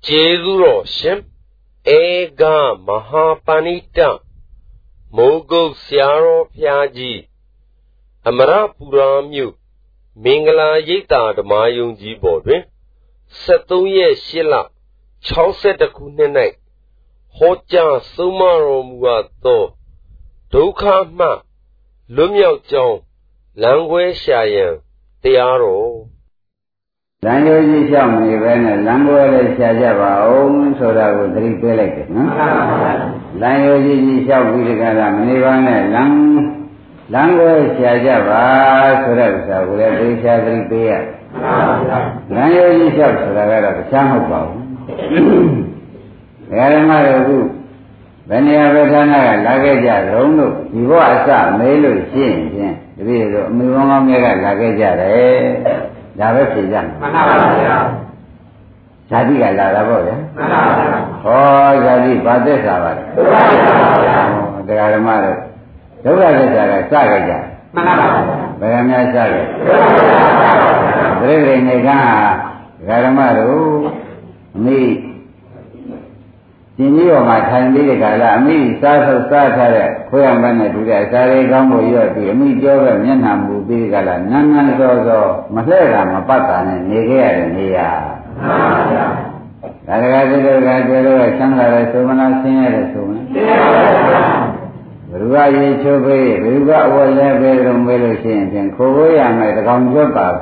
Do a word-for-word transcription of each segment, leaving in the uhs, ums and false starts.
Jezuro Shim Ega Mahapanita Mogo Siaro Piaji Amara Puramyu Mingala Yita the Mayung Jibodwe Satuye Shila Chauset the Kunene Hoja Sumaro Muato Duka Ma Lumyo Jong Langwe Shayan Tiaro Language shall be when language shall have our own so that we drink like Language shall be the Galaman, lang language shall have so that we have shall drink beer. Language shall have some of them. Yaramadu, when you have a Dana, Lagaja, Rondo, you was a male, shin, the video, Miwanga Mega Lagaja, Dava Pijan. Sadiga Lava, oh, Jadi, Badesava. The Aramara. The Raja Sagaja. Baramia Saga. Breve Nega, Garamaru, me. Jinio, my Tandi Gala, me, Sasa Sata, Koyamana, to the Sari Gambo, me, Joga, Yanam, Bigala, Nanan Zozo, Masera, Mapata, and Niger, and Nia. Ragazzo, Sangara, Sumana, Singer, Sumana. Rugai Chobe, Ruga was a bedroom relation, and Koya made a Gamzopa,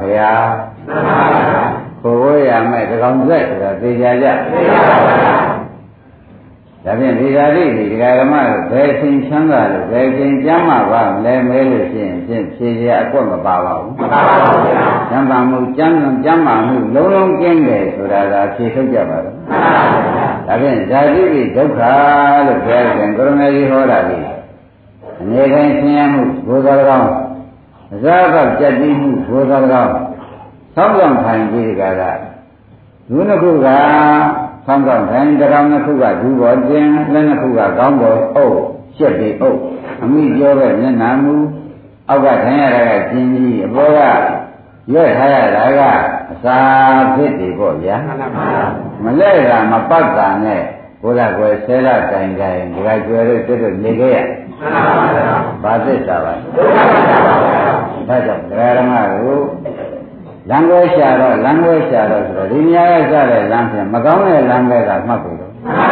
Koya made a Gamzet, the Jaja. That means these are the Garamar, Besin Shangal, Besin Jama, Lemel, Sia Aquama Baba, Jamamu, Jama, Lolong Kenge, so that she took Java. That means Zadi, Doka, the Bears and Gormari Horadi, and Egan Siamu, goes around. Zaga Jadimu goes around. Sometimes we got that. Lunakuga. Sometimes the Ramakuga do what then, Lenakuga Gambo, oh, should be oh. A me Jova, Namu, Agatana, Jinji, Boga, Yahaya, Raga, Sa Pity Boya, Malaya, Mapata, Ne, Bola, Guesera, Tanga, and graduated to the Nigea. Badisava. That's a Ramaru. Language shadow, language shadow, the Linia Zara, Lampion, Magona, Lambert, Maputo.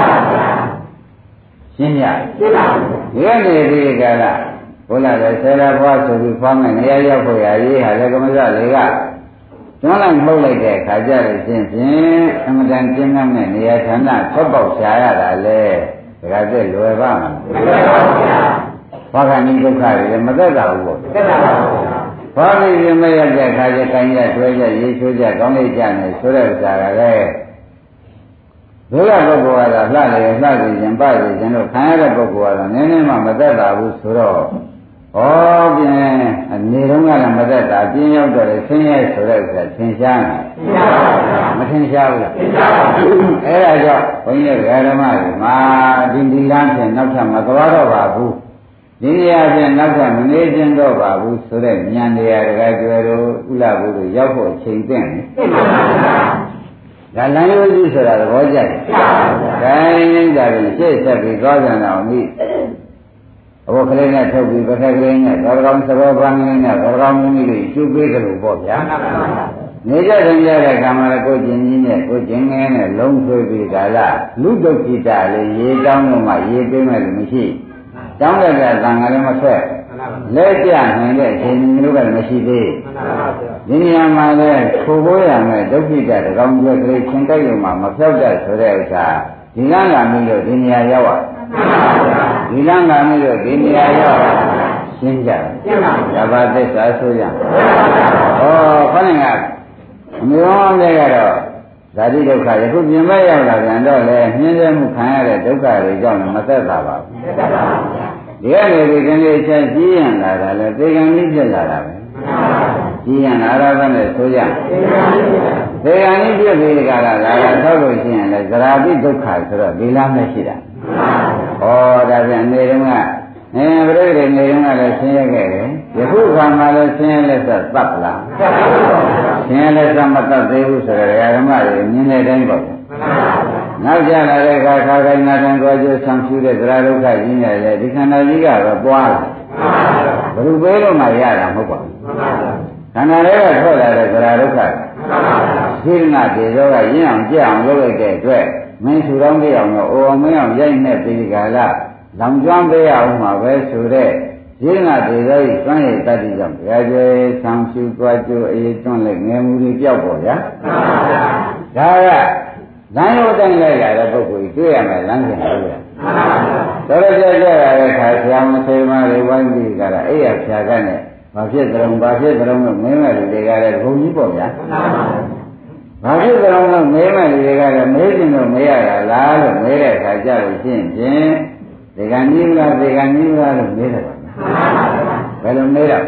Sinya. Really, Gala. Ola, the Sarah was to be formed in the area for Yari, Halagamada, Lega. Don't like Holy Kajar, Simpson, and then Kingham and Yatana, Topo Shaya, Ale, Razel, Lueva. What I need to carry the mother. Probably you may have that Kajaka, Treasure, Yishuja, Gonijan, Surah, Rula Boguada, Lali, Lali, and Badi, and Canada Boguada, Nenema, Madada, Suro. Oh, bien, and Nirunga and Madada, Dino, the senior Surah, Tinshan. Matinsha. Era, when you're Garamari, Ma, Dindi Lantan, Naka, Magawara Babu. India and Naka, Malaysian Babu, Sudan, Yandia, Gaguero, Ulabu, Yako, Chintan. The languages are the Wajak. Dining that is said that because of me. Okalina Toby, Bataglina, Gorgam Sababangina, Gorgam, two big of both. Nature and Yara Kamara Kojin, Kojin, Long Toby Gala, Ludo Kita, Ye down on my Ye Machine. Down there, Zangalama Sweat. Let ya and let him look at Machine. Dinia Mother, Koboya, Dokita, Ram Great Chintayuma, Maselda, Soresa, Dilanga Milo, Dinia Yawa. Dilanga Milo, Dinia Yawa. Sinja. Yabate Sasuya. Oh, funny up. Muon Legaro. Daddy Doka, who you may have and all that, neither Mukana, Doka, John, Matata. The other we can reach a G and Lara, they can meet the Lara. G and Araban and Soja. They are in the Vigala, Lara, Togo, and the Zarabi Doka, Bilam Shida. Oh, that's a Nerunga. And really, Nerunga, the same. The who come out of Saintless as Butler. Saintless Amata Deus, Aramari, Nina Rainbow. နောက်ကြလာတဲ့အခါခါခိုင်နာတန်ကိုကျိုးဆောင်ရှုတဲ့သရဒုက္ခကြီးနဲ့လေဒီခန္ဓာကြီးကတော့ပွားတယ်ဘယ်လိုပဲလို့မှရတာမဟုတ်ပါဘူးခန္ဓာလေးကထွက်လာတဲ့သရဒုက္ခရှိနာတေဇောကရင်းအောင်ကြက်အောင်လုပ်လိုက်တဲ့အတွက်မင်းသူတော်ပြအောင်တော့အိုအောင်မင်းအောင်ရိုက်နေပြီးကြလားလောင်ကျွမ်းပေးရအောင်မှာပဲဆိုတဲ့ရင်းနာတေဇောကြီးစွန့်ရည်တတ်ပြီးကြောင့်တရားကျေဆောင်ရှုသွားကြိုးအေးတွန့်လိုက်ငယ်မူတွေပြောက်ပေါ်ဗျာဒါကလမ်းရိုးတိုင်းလိုက်ရတဲ့ပုဂ္ဂိုလ်ကြီးတွေ့ရမယ်လမ်းစဉ်လို့ရတော်တော်ကြာကြာရတဲ့ခါဆရာမဆေမတွေဝိုင်းပြီးကြတာအဲ့ရဖြာကနဲ့ဘာဖြစ်ကြုံဘာဖြစ်ကြုံလို့မင်းမဲ့လူတွေကလည်းဘုံကြီးပေါ့ဗျာဘာဖြစ်ကြုံလို့မင်းမဲ့လူတွေကလည်းမေးခြင်းတော့မရတာလားလို့မေးတဲ့အခါကျလို့ရှင်းဖြင့်ဒီကနေ့လားဒီကနေ့လားလို့မေးတယ်ဘယ်လိုမေးတော့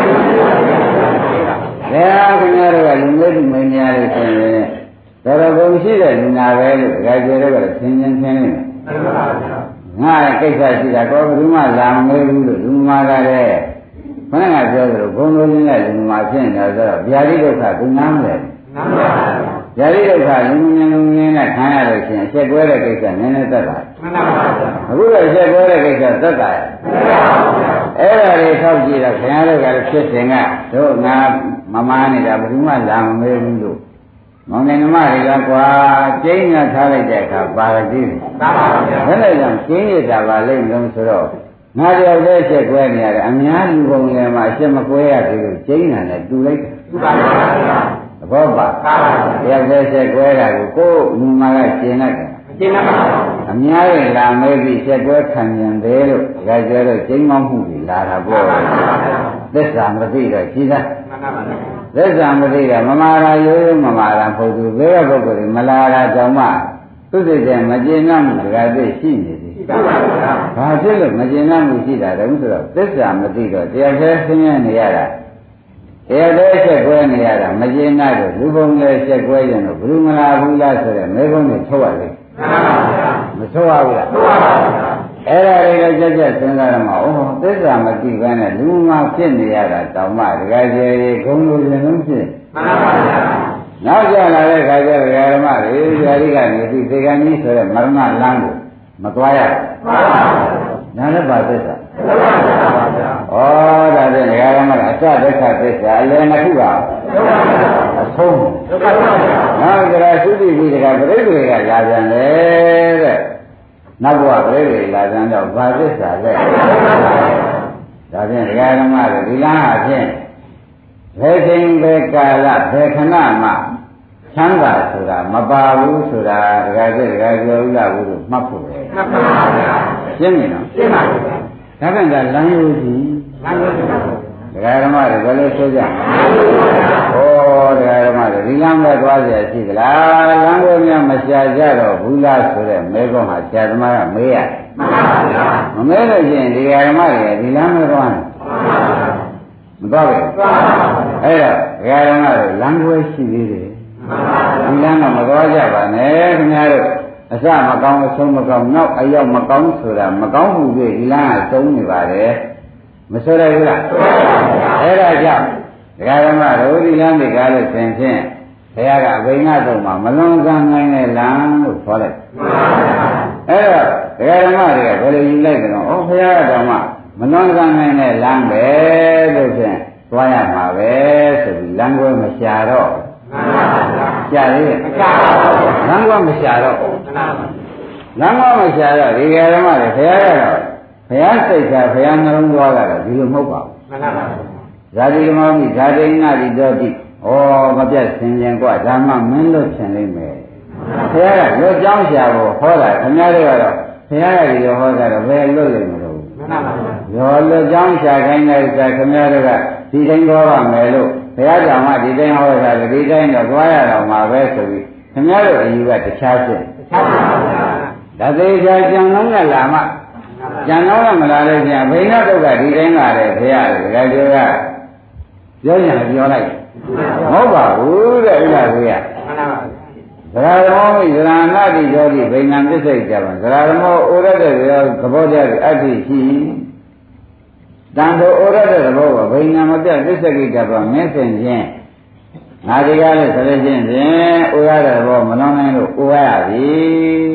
လဲခင်ဗျားတို့ကလူမျိုးလူမင်းများလို့ဆိုရင်တော်တော်ကုန်ရှိတဲ့လူနာပဲလို့ဒကာကျေတို့ကသင်ချင်းသင်နေတယ်ငါကိစ္စရှိတာကောဘယ်သူမှလာမမေးဘူးလို့လူမာကလည်းခဏကပြောသလိုဘုံလိုရင်းနဲ့လူမာဖြစ်နေတော့ဆိုတော့ဗျာတိဒုက္ခသူနားမလဲနားပါဘူးဗျာတိဒုက္ခလူငင်းလူငင်းနဲ့ခံရလို့ရှိရင်အချက်ကွဲတဲ့ကိစ္စနည်းနည်းသက်သာမှန်ပါပါအခုတော့အချက်ကွဲတဲ့ကိစ္စသက်သာရဲ့အဲ့ဒါတွေထောက်ကြည့်တော့ခင်ဗျားတို့ကလည်းဖြစ်စဉ်ကတို့ငါမမားနေတာဘယ်သူမှလာမမေးဘူးလို့မောင်နေနမတွေကကွာကျင်းရထားလိုက်တဲ့အခါပါရတိမှန်ပါပါဘယ်နဲ့ကြောင့်ကျင်းရတာပါလိမ့်လို့ဆိုတော့ငါတယောက်တည်းချက်ကွဲနေရတယ်အများလူပုံလည်းမှာအချက်မကွဲရသေးလို့ကျင်းတာနဲ့တူလိုက်တယ်တူပါပါသဘောပါတယောက်တည်းချက်ကွဲတာကိုကိုယ်လူမာကကျင်းလိုက်တယ်ကျင်းလိုက်ပါအများကြီးလာမဲပြီးချက်ကွဲခံရင်သေးလို့ဒါကြတော့ကျင်းမောင်းမှုကြီးလာတာပေါ့သစ္စာမသိတော့ကြီးသားသစ္စာမသိတာမမာရာရိုးရိုးမမာရာဖို့သူဘယ်ကပုဂ္ဂိုလ်မလာတာကြောင့်မှသူစိတ်ထဲမကျေနပ်မှုတကားသိရှိနေသည်ဘာဖြစ်လို့မကျေနပ်မှုရှိတာလဲဆိုတော့သစ္စာမသိတော့တရားသေးဆင်းရဲနေရတာတရားသေးချက်ကွဲနေရတာမကျေနပ်တော့လူပုံလည်းချက်ကွဲရင်တော့ဘယ်လိုမလာဘူးလားဆိုတဲ့မေခွန်းကိုထုတ်ရလိမ့်မထုတ်ရဘူးလားထုတ်ပါပါအဲ့ဒါတွေကကြက်ကြက်စဉ်းစားရမှာဩသစ္စာမသိဘဲနဲ့လူမှဖြစ်နေရတာတောင်မှတကယ်ကြီးဂုံလိုရင်လုံးဖြစ်မှန်ပါပါနောက်ကြလာတဲ့ခါကျတော့ဓမ္မတွေဇာတိကနေပြီးသေကံကြီးဆိုတဲ့မရဏလမ်းကိုမသွားရဘူးမှန်ပါပါနားလည်းပါသစ္စာမှန်ပါပါဩဒါဖြင့်ဓမ္မကအစဒုက္ခသစ္စာအလယ်နှစ်ခုပါအဆုံးနောက်ကြရာသုတိကြီးကပြိဋ္ဌိတွေကလာပြန်လေတဲ့နောက်ဘဝပြိဋ္ဌိလာပြန်တော့ဘာသစ္စာလဲဒါဖြင့်ဓမ္မတွေဒီလမ်းအဖြစ်ဘယ်ချိန်ဘယ်ကာလဘယ်ခဏမှချမ်းသာဆိုတာမပါဘူးဆိုတာဒကာကျဒကာကျော်ဥလာဘူးလို့မှတ်ဖို့ပဲမှတ်ပါဗျာရှင်းပြီနော်ရှင်းပါပြီဒါပြန်ကလမ်းရိုးကြီးလမ်းရိုးကြီးဒကာဓမ္မတွေဘယ်လိုဆိုကြဩဒကာဓမ္မတွေဒီလမ်းပဲသွားเสียရှိသလားလမ်းကိုများမရှာကြတော့ဘူးလားဆိုတဲ့မဲခွန်းဟာဆရာသမားကမေးရမှန်ပါဗျာမမဲလို့ရှိရင်ဒကာဓမ္မတွေဒီလမ်းပဲသွားတယ်မသွားဘူးအဲ့တော့ဒကာဓမ္မတွေလမ်းခွဲရှိသေးတယ်ဒီလမ်းကမသွားကြပါနဲ့ခင်ဗျားတို့အစမကောင်းအဆုံးမကောင်းနောက်အရောက်မကောင်းဆိုတာမကောင်းမှုတွေဒီလမ်းကသုံးနေပါတယ်မဆိုရဘူးလားအဲ့ဒါကြောင့်ဒကာဓမ္မတို့ဒီလမ်းတွေကားလို့ဆင်ဖြင့်ဘုရားကအဘိညာတော့မှမလွန်ကမ်းနိုင်တဲ့လမ်းလို့ခေါ်လိုက်အဲ့တော့ဒကာဓမ္မတွေကဘယ်လိုယူလိုက်ကြတော့ဩဘုရားကတော့မှမလွန်ကမ်းနိုင်တဲ့လမ်းပဲလို့ဖြင့်သွားရမှာပဲဆိုပြီးလမ်းကွဲမရှာတော့ရှာသေးတယ်လမ်းကွဲမရှာတော့လမ်းကွဲမရှာတော့ဒီဓမ္မတွေဘုရားကတော့ဘုရားစိတ်ကဘုရားနှလုံးသွားတာတော့ဒီလိုမဟုတ်ပါဘူးမှန်ပါပါဇာတိဓမ္မမိဇာတိနာတိတော်တိဩမပြတ်ဆင်ရင်กว่าဓမ္မမင်းလို့ဆင်လိမ့်မယ်ဘုရားကလွတ်ကြောင်းရှာဖို့ဟောတာခင်ဗျားတို့ကတော့ဘုရားကဒီလိုဟောတာတော့ဘယ်လွတ်လိမ့်မလို့မှန်ပါပါရောလွတ်ကြောင်းရှာခိုင်းတဲ့အခါခင်ဗျားတို့ကဒီတိုင်းဟောပါမယ်လို့ဘုရားကြောင့်မှဒီတိုင်းဟောတာဒီတိုင်းတော့သွားရတော့မှာပဲဆိုပြီးခင်ဗျားတို့အယူကတခြားဖြစ်တခြားပါဗျာဒါသေးချာကြံလုံးနဲ့လာမှကြံတော့လည်းမလာလို့ပြန်ဘိညာတုတ်ကဒီတိုင်းလာတယ်ဘုရားကဒါပြောကပြောရင်ပြောလိုက်မဟုတ်ပါဘူးတဲ့ဥလာဘုရားသရဓမ္မောသရဏတိယောတိဘိညာပစ္စိတ်ကြပါသရဓမ္မောဩရတဲ့ရောသဘောတရားအတ္တိရှိတန်တို့ဩရတဲ့သဘောကဘိညာမပြပစ္စိတ်ကြပါမင်းစင်ချင်းငါဒီကားလို့ဆိုလို့ချင်းဖြင့်ဩရတဲ့သဘောမလွန်နိုင်လို့ဩရပြီ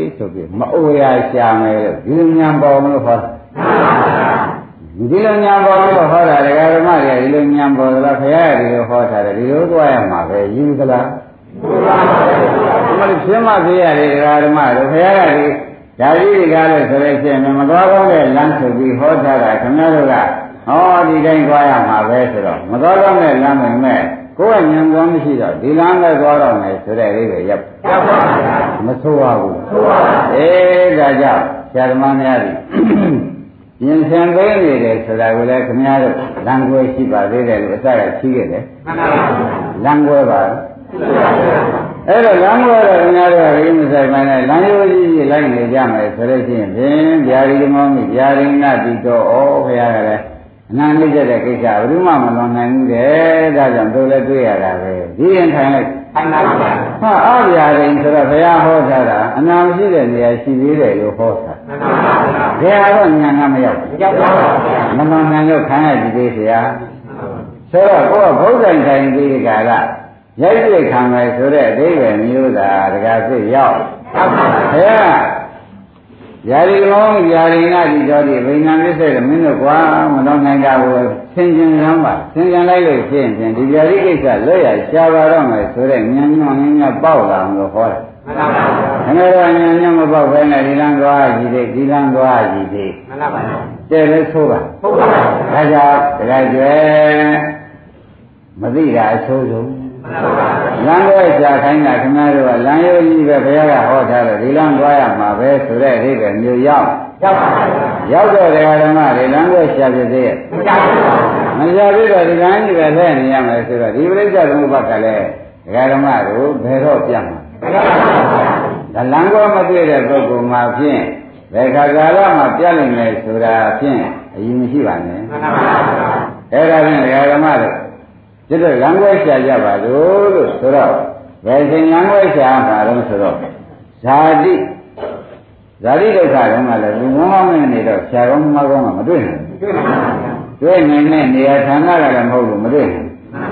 ဆိုပြီးမအိုရရှာမယ်လို့ဒီလိုညာပေါ်မလို့ဟောဒီလိုညာပေါ်လို့ဟောတာဒကာဓမ္မတွေကဒီလိုညာပေါ်လားခရရဒီလိုဟောထားတယ်ဒီလိုသွားရမှာပဲယူသလားဒီမှာရှင်းမသေးရတယ်ဒကာဓမ္မတို့ခရရဒီဒါကြီးဒီကားလို့ဆိုလို့ရှိရင်မသွားကောင်းတဲ့လမ်းဆိုပြီးဟောထားတာခင်ဗျားတို့ကဟောဒီတိုင်းသွားရမှာပဲဆိုတော့မသွားကောင်းတဲ့လမ်းပဲမဲ့ကိုယ်ကဉာဏ်ကောင်းမရှိတော့ဒီလမ်းနဲ့သွားတော့မယ်ဆိုတဲ့အိဗယ်ရပ်ရပ်ပါမဆိုးပါဘူးဆိုးပါအေးဒါကြောင့်ဆရာဓမ္မများသည်ရင်ဆင်သိနေတယ်ဆိုတာကိုလည်းခင်ဗျားတို့လမ်းကွဲရှိပါသေးတယ်လို့အစကရှိခဲ့တယ်မှန်ပါဘူးလမ်းကွဲပါအဲ့တော့လမ်းကွဲတော့ခင်ဗျားတို့ကရင်းမဆိုင်ပါနဲ့လမ်းရိုးကြီးကြီးလိုက်နေကြမယ်ဆိုလို့ရှိရင်ဖြင့်ဗျာဒီမောမိဗျာရိဏတိတော်ဩခရကလည်းအနန္တိတဲ့ကိစ္စဘယ်သူမှမလွန်နိုင်ဘူးတဲ့ဒါကြောင့်တို့လည်းတွေ့ရတာပဲဒီရင်ထိုင်လိုက်ထိုင်ပါပါဟာအဗျာရင်ဆိုတော့ဘုရားဟောထားတာအနာမရှိတဲ့နေရာရှိသေးတယ်လို့ဟောတာမှန်ပါပါဘုရားတော့ဉာဏ်ကမရောက်ဘူးရောက်ပါဘူးမလွန်နိုင်လို့ခံရကြည့်သေးဆရာဆိုတော့ကိုယ်ကဘုရားထိုင်ပြီးဒီကလာရိုက်ပြခံမယ်ဆိုတဲ့အဓိပ္ပာယ်မျိုးသာတကားသိရောက်ဟုတ်ပါဘူးဘုရားယာရီကောင်းယာရီနာတိတော်ဒီဗိညာဉ်ပြည့်တဲ့မင်းတို့ကွာမတော်နိုင်တာကိုသင်ကျင်ရမ်းပါသင်ကျင်လိုက်လို့ဖြစ်ရင်ဒီယာရီကိစ္စလွတ်ရရှားပါတော့မယ်ဆိုတဲ့ဉာဏ်ညွန့်ဉာဏ်ညပေါက်လာလို့ဟောတယ်မှန်ပါပါဘယ်လိုဉာဏ်ညွန့်မပေါက်ဘဲနဲ့ဒီလမ်းသွားကြည့်သေးဒီလမ်းသွားကြည့်သေးမှန်ပါပါတဲ့လည်းဆိုးပါဟုတ်ပါပါဒါကြောင့်တရားကျွဲမသိတာအဆိုးဆုံးလမ်းသွားရှာခိုင်းတာခင်ဗျားတို့ကလမ်းရိုးကြီးပဲဘုရားကဟောထားတယ်ဒီလမ်းသွားရမှာပဲဆိုတဲ့အိဗယ်မျိုးရောက်ရောက်ပါဘူးရောက်တော့တရားဓမ္မတွေလမ်းသွားရှာပြသေးရဲ့မရှာပြတော့ဒီကံကြီးပဲလဲနေရမယ်ဆိုတော့ဒီပရိစ္ဆေသမုပ္ပါဒ်ကလည်းတရားဓမ္မတို့ဘယ်တော့ပြတ်မှာဒါလမ်းသွားမတွေ့တဲ့ပုဂ္ဂိုလ်မှာဖြင့်ဘယ်ခါကာလမှာပြတ်နိုင်မယ်ဆိုတာဖြင့်အရင်မရှိပါနဲ့အဲ့ဒါဖြင့်တရားဓမ္မတို့ဒီတော့လမ်းခွဲရှာကြပါလို့လို့ဆိုတော့ဘယ်ချိန်လမ်းခွဲရှာမှာတော့ဆိုတော့ဇာတိဇာတိဒုက္ခတုန်းကလည်းလူမောင်းမင်းနေတော့ရှာကောင်းမကောင်းကမတွေ့နိုင်ဘူးတွေ့နိုင်တဲ့နေရာဌာနကလည်းမဟုတ်လို့မတွေ့နိုင်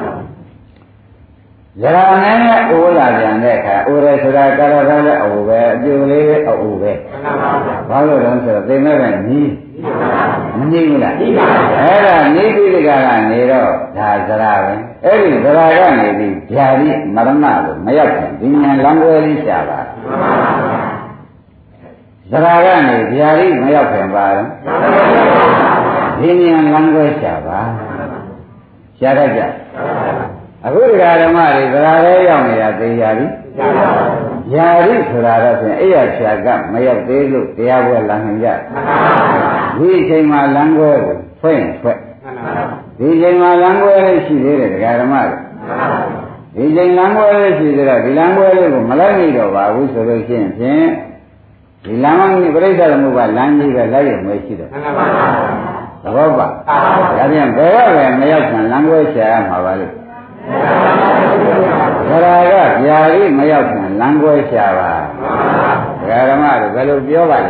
ဇရာနဲ့အိုးလာပြန်တဲ့အခါအိုးရဲဆိုတာကာရကာလည်းအိုးပဲအပြိုလေးပဲအိုးပဲဘာလို့လဲဆိုတော့သိမဲ့ကနီးမငြိမ့်ဘူးလားအဲ့ဒါနေပြီးဒီကကနေတော့ဒါဇရာပဲအဲ့ဒီဇရာကနေပြီးဗျာတိမရဏလို့မရောက်ဘူးဒီဉာဏ်လမ်းွယ်လေးရှာပါဇရာကနေဗျာတိမရောက်ခင်ပါတော့ဒီဉာဏ်လမ်းွယ်ရှာပါရှာတတ်ကြအခုဒီကဓမ္မတွေဇရာလေးရောက်နေတာသိကြပြီဗျာတိဆိုတာတော့ဖြင့်အဲ့ရဖြာကမရောက်သေးလို့တရားပွဲလာနိုင်ကြဒီအချိန်မှာလမ်းကွဲကိုဖွင့်ဖွင့်ဒီအချိန်မှာလမ်းကွဲလေးရှိသေးတယ်ဒကာဓမ္မတွေဒီအချိန်လမ်းကွဲလေးရှိသေးတော့ဒီလမ်းကွဲလေးကိုမလိုက်နိုင်တော့ပါဘူးဆိုလို့ရှိရင်ဖြင့်ဒီလမ်းကြီးပြိဿသမုပ္ပါလမ်းကြီးပဲလိုက်ရမယ်ရှိတော့သဘောပါဒါပြန်ဘယ်တော့ပဲမရောက်ခင်လမ်းကွဲရှာရမှာပါလို့ဇရာကဗျာတိမရောက်ခင်လမ်းကွဲရှာပါဒကာဓမ္မတို့ဘယ်လိုပြောပါလဲ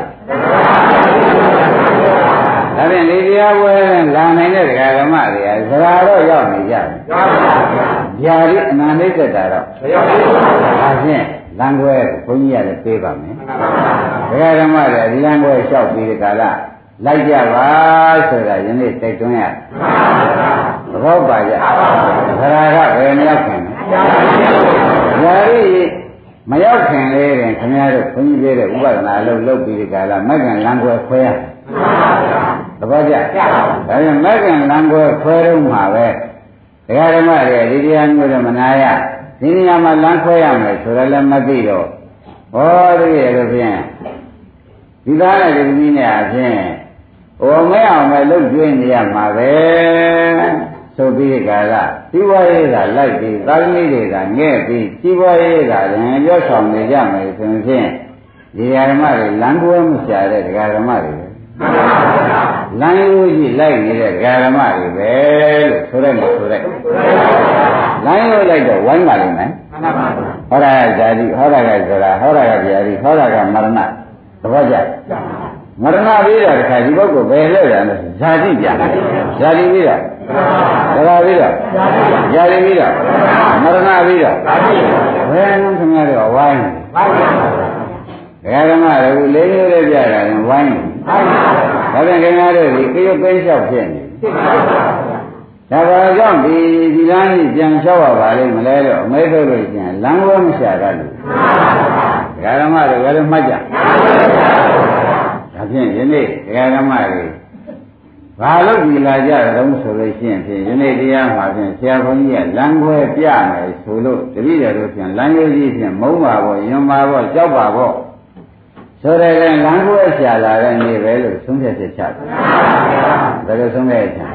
ဒါဖြင့်ဒီတရားပွဲလာနိုင်တဲ့ဒကာဓမ္မတွေကဇရာတော့ရောက်နေကြတယ်ဗျာတိအနန္တိသက်တာတော့မရောက်ဘူးဒါဖြင့်လမ်းကွဲဘုန်းကြီးကလည်းပြေးပါမယ်ဒကာဓမ္မတွေဒီလမ်းကွဲလျှောက်ပြီးဒီကလာလိုက်ကြပါဆိုတာယနေ့တိုက်တွန်းရသဘောပါကြဇရာကဘယ်မရောက်ခင်ဗျာတိမရောက်ခင်လေးတင်ခင်ဗျားတို့ခွန်ကြီးပြတဲ့ဥပဒနာအလုပ်လုပ်ပြီးဒီကလာမက္ကံလမ်းကွဲခွဲရသဘောကျဒါပြန်မက္ကံလမ်းကွဲခွဲတော့မှာပဲဒကာဓမ္မတွေဒီတရားမျိုးတော့မနာရဒီနေရာမှာလမ်းခွဲရမယ်ဆိုတော့လည်းမသိတော့ဟောဒီရဲ့လို့ဖြင့်ဒီသားနဲ့ဒီသမီးနဲ့အဖြင့်ဟိုမဲအောင်ပဲလှုပ်ကျွေးနေရမှာပဲဆိုပြီးကြတာစီးပွားရေးကလိုက်ပြီးသာသမီတွေကငဲ့ပြီးစီးပွားရေးကလည်းပြောဆောင်နေကြမယ်ဆိုရင်ဒီဓမ္မတွေလမ်းကွဲမှုရှာတဲ့ဒကာဓမ္မတွေပဲလမ်းရိုးကြီးလိုက်နေတဲ့ဒကာဓမ္မတွေပဲလို့ဆိုလိုက်လို့ဆိုလိုက်လမ်းရိုးလိုက်တော့ဝိုင်းပါလိမ့်မယ်ဟောတာကဇာတိဟောတာကဇရာဟောတာကဗျာတိဟောတာကမရဏသဘောကျမရဏပြီးတာတခါဒီဘုတ်ကိုဘယ်လဲတာလဲဇာတိပြဇာတိပြီးတာဇရာပြီးတာဇာတိပြီးတာမရဏပြီးတာဘယ်နှခင်ဗျားတို့ဝိုင်းဒဓမ္မတို့လေးမျိုးလေးပြတာရင်ဝိုင်းနေဒါပြန်ခင်ဗျားတို့ဒီကြွပိလျှောက်ဖြစ်နေဒါပါကြောင့်ဒီဒီလမ်းကြီးပြန်လျှောက်ရပါလိမ့်မလဲတော့အမဲထုတ်လို့ရှိရင်လမ်းဝဲမရှာတတ်ဘူးဓမ္မတို့လည်းမှတ်ကြဒါဖြင့်ယနေ့ဓမ္မတွေဘာလို့ဒီလာကြတုံးဆိုလို့ရှိရင်ဖြင့်ယနေ့တရားမှာဖြင့်ဆရာဘုန်းကြီးကလမ်းခွဲပြမယ်ဆိုလို့တပည့်တော်တို့ဖြင့်လမ်းရိုးကြီးဖြင့်မုံပါဘောယွန်ပါဘောကြောက်ပါဘောဆိုတဲ့လမ်းခွဲရှာလာတဲ့နေ့ပဲလို့သုံးဖြတ်ချက်ချတယ်ဒါလို့သုံးဖြတ်ချက်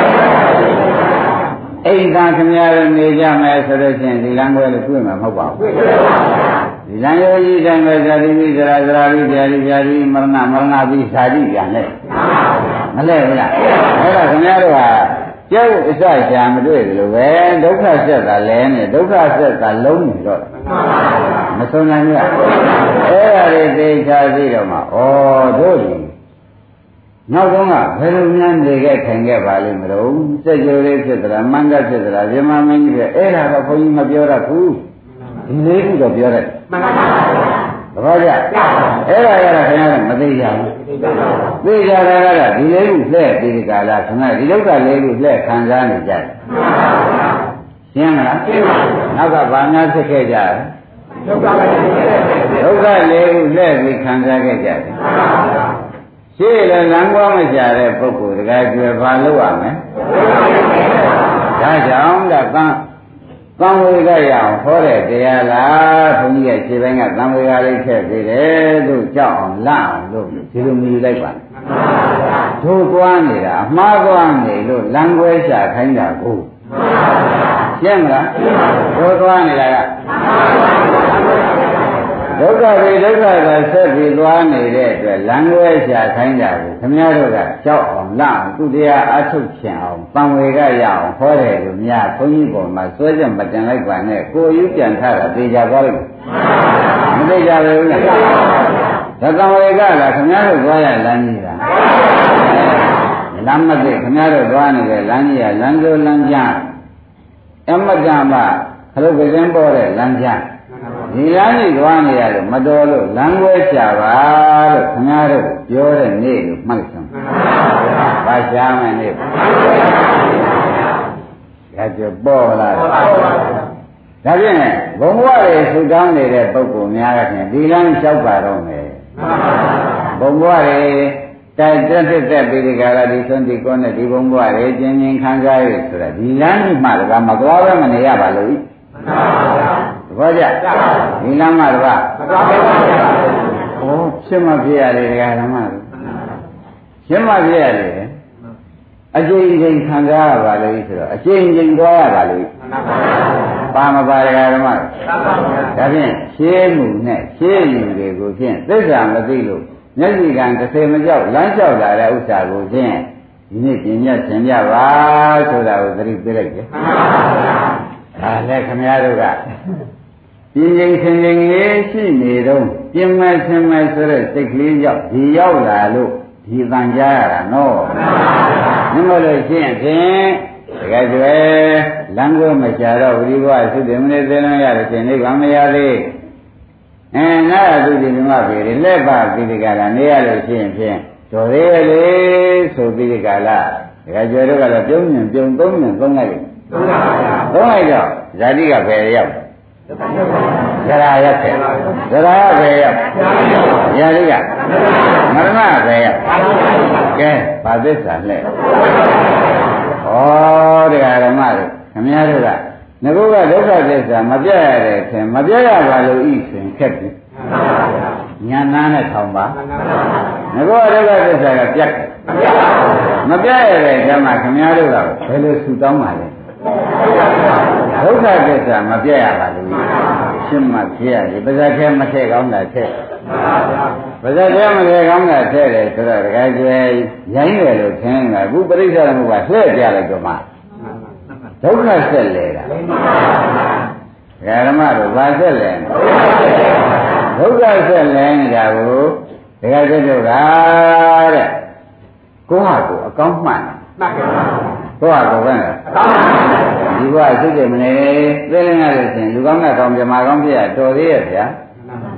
အိမ်သာခင်ဗျားတို့နေကြမယ်ဆိုလို့ရှိရင်ဒီလမ်းခွဲလို့တွေ့မှာမဟုတ်ပါဘူးဒီလမ်းရိုးကြီးတိုင်းပဲဇာတိပိသရာဇရာပိဇာတိဇာတိမရဏမရဏပိဇာတိပြန်လဲမလဲဘူးလားအဲ့ဒါခင်ဗျားတို့ကကျုပ်အစရှာမတွေ့ဘူးလို့ပဲဒုက္ခဆက်တာလဲနေဒုက္ခဆက်တာလုံးနေတော့မဆုံးနိုင်ဘူးအဲ့ဒါတွေသိချာသိတော့မှဩတို့ဒီနောက်တော့ကဘယ်လိုများနေခဲ့ထိုင်ခဲ့ပါလိမ့်မလို့စက်ကြိုလေးဖြစ်သလားမန္တဖြစ်သလားဇမမင်းကြီးပဲအဲ့ဒါတော့ဘုန်းကြီးမပြောတတ်ဘူးဒီလေးခုတော့ပြောတယ်မှန်ပါပါသဘောကျအဲ့ဒါကတော့ခင်ဗျားကမသိကြဘူးသိကြတာကတော့ဒီလေးခုလှည့်ပြီးဒီကလာခင်ဗျားဒီလောက်ကလေးခုလှည့်ခံစားနေကြတယ်ရှင်းမလားရှင်းပါဘူးနောက်ကဗာများဖြစ်ခဲ့ကြတယ်ဒုက္ခဒုက္ခလေးခုလှည့်ပြီးခံစားခဲ့ကြတယ်ရှင်းလည်းလမ်းကွာမကြတဲ့ပုဂ္ဂိုလ်တကယ်ကျွယ်ဘာလုပ်ရမလဲဒါကြောင့်ဒါကံသံဝေကရအောင်ဟောတဲ့တရားလားဘုန်းကြီးရဲ့ခြေပိုင်းကသံဝေကလေးထည့်ပေးတယ်လို့ကြောက်အောင်လန့်အောင်လို့ဒီလိုမြည်လိုက်ပါတို့သွားနေတာအမှားသွားနေလို့လမ်းခွဲချခိုင်းတာကိုရှင်းမလားတို့သွားနေတာကဒုက္ခတွေဒုက္ခကဆက်ပြီးသွားနေတဲ့အတွက်လမ်းခွဲချခိုင်းတာကိုခင်ဗျားတို့ကကြောက်အောင်လန့်အောင်သူတရားအထုတ်ချင်အောင်သံဝေကရအောင်ဟောတယ်လို့များဘုန်းကြီးပေါ်မှာစွဲချက်မတင်လိုက်ပါနဲ့ကိုယ်ယူပြန်ထားတာသိကြပါလိမ့်မသိကြဘူးလားဒါသံဝေကလားခင်ဗျားတို့သွားရလမ်းကြီးလားလမ်းမသိခင်ဗျားတို့သွားနေတဲ့လမ်းကြီးကလမ်းကျိုးလမ်းကျအမတ္တမခလုတ်ကစင်းပေါ်တဲ့လမ်းကျဒီလမ်းကြီးသွားနေရလို့မတော်လို့လမ်းခွဲချပါလို့ခင်ဗျားတို့ပြောတဲ့နေ့လို့မှတ်စမ်းပါရှားမယ်နေ့ဒါကြပေါ်လာတယ်ဒါဖြင့်ဘုံဘဝတွေဆူတောင်းနေတဲ့ပုဂ္ဂိုလ်များကဖြင့်ဒီလမ်းလျှောက်ပါတော့မယ်ဘုံဘဝတွေတိုက်တက်တက်ပြီးဒီကရာဒီသွန်ဒီကောနဲ့ဒီဘုံဘဝတွေကျင်းချင်းခံစားရဆိုတာဒီလမ်းကြီးမှလည်းမသွားဘဲမနေရပါလို့ဘောကြဒီလမ်းမှာတပါမသွားပါဘူးဩဖြစ်မဖြစ်ရတယ်ဒကာဓမ္မတို့ဖြစ်မဖြစ်ရတယ်အကျဉ်းချင်းခံစားရပါလို့ဆိုတော့အကျဉ်းချင်းသွားရပါလို့ပါမပါဒကာဓမ္မတို့ဒါဖြင့်ရှင်းမှုနဲ့ရှင်းယူတွေကိုဖြင့်သစ္စာမသိလို့မျက်စိကံတစ်စေမကြောက်လမ်းလျှောက်လာတဲ့ဥစ္စာကိုဖြင့်ဒီနေ့ပြင်ပြသင်ပြပါဆိုတာကိုသတိပေးလိုက်တယ်ဒါလည်းခင်ဗျားတို့ကပြင်းရင်ခင်ရင်လေးရှိနေတော့ပြင်းမဲ့ဆင်းမဲ့ဆိုတဲ့စိတ်ကလေးရောက်ဒီရောက်လာလို့ဒီတန်ကြားရတာနော်မှန်ပါလို့ရှင်းဖြင့်တကယ်ကျွဲလမ်းကိုမချတော့ဝိရိဘဝသုတေမနေသေးလို့ရတဲ့ရှင်နိဗ္ဗာန်မရသေးအဲနာသုတိဓမ္မပေရလက်ပါပိဋကလာနေရလို့ရှင်းဖြင့်တော်သေးရလေဆိုပိဋကလာတကယ်ကျွဲတို့ကတော့ပြုံးမြင်ပြုံးသုံးမြင်သုံးလိုက်တယ်သုံးလိုက်တော့ဇာတိကဘယ်ရောက်ဇရာရောက်တယ်ဇရာရဘယ်ရောက်ရာလိကမရဏဘယ်ရောက်ကဲဘာသစ္စာလဲဩတရားဓမ္မတို့ခမည်းတော်ကငကုကဒုက္ခသစ္စာမပြတ်ရတဲ့ခင်မပြတ်ရပါလို့ဤဆိုရင်ခက်ပြီညာနာနဲ့ထောင်ပါငကုကဒုက္ခသစ္စာကပြတ်မပြတ်ရတဲ့ဓမ္မခမည်းတော်ကဘယ်လိုဆူတောင်းပါလဲဒုက္ခသစ္စာမပြတ်ရပါလို့ရှင်းမှဖြစ်ရတယ်ပါဇက်ထဲမထည့်ကောင်းတာထည့်ပါဇက်ထဲမထည့်ကောင်းတာထည့်တယ်ဆိုတော့တခါကျွဲရိုင်းတယ်လို့ထင်တာအခုပရိစ္ဆေမှုကလှည့်ပြလိုက်တော့မှဒုက္ခဆက်လေတာဓမ္မတို့ဘာဆက်လဲဒုက္ခဆက်လဲနေတာကိုတခါကျွဲတို့ကတဲ့ကိုယ့်ဟာကိုယ်အကောင်းမှန်ကိုယ့်ဟာကိုယ်ပဲဒီဘဝစိတ်တွေမနေသိလင်းရလို့ရှင်လူကောင်းတဲ့ကောင်ပြမာကောင်းပြရတော်သေးရဲ့ဗျာ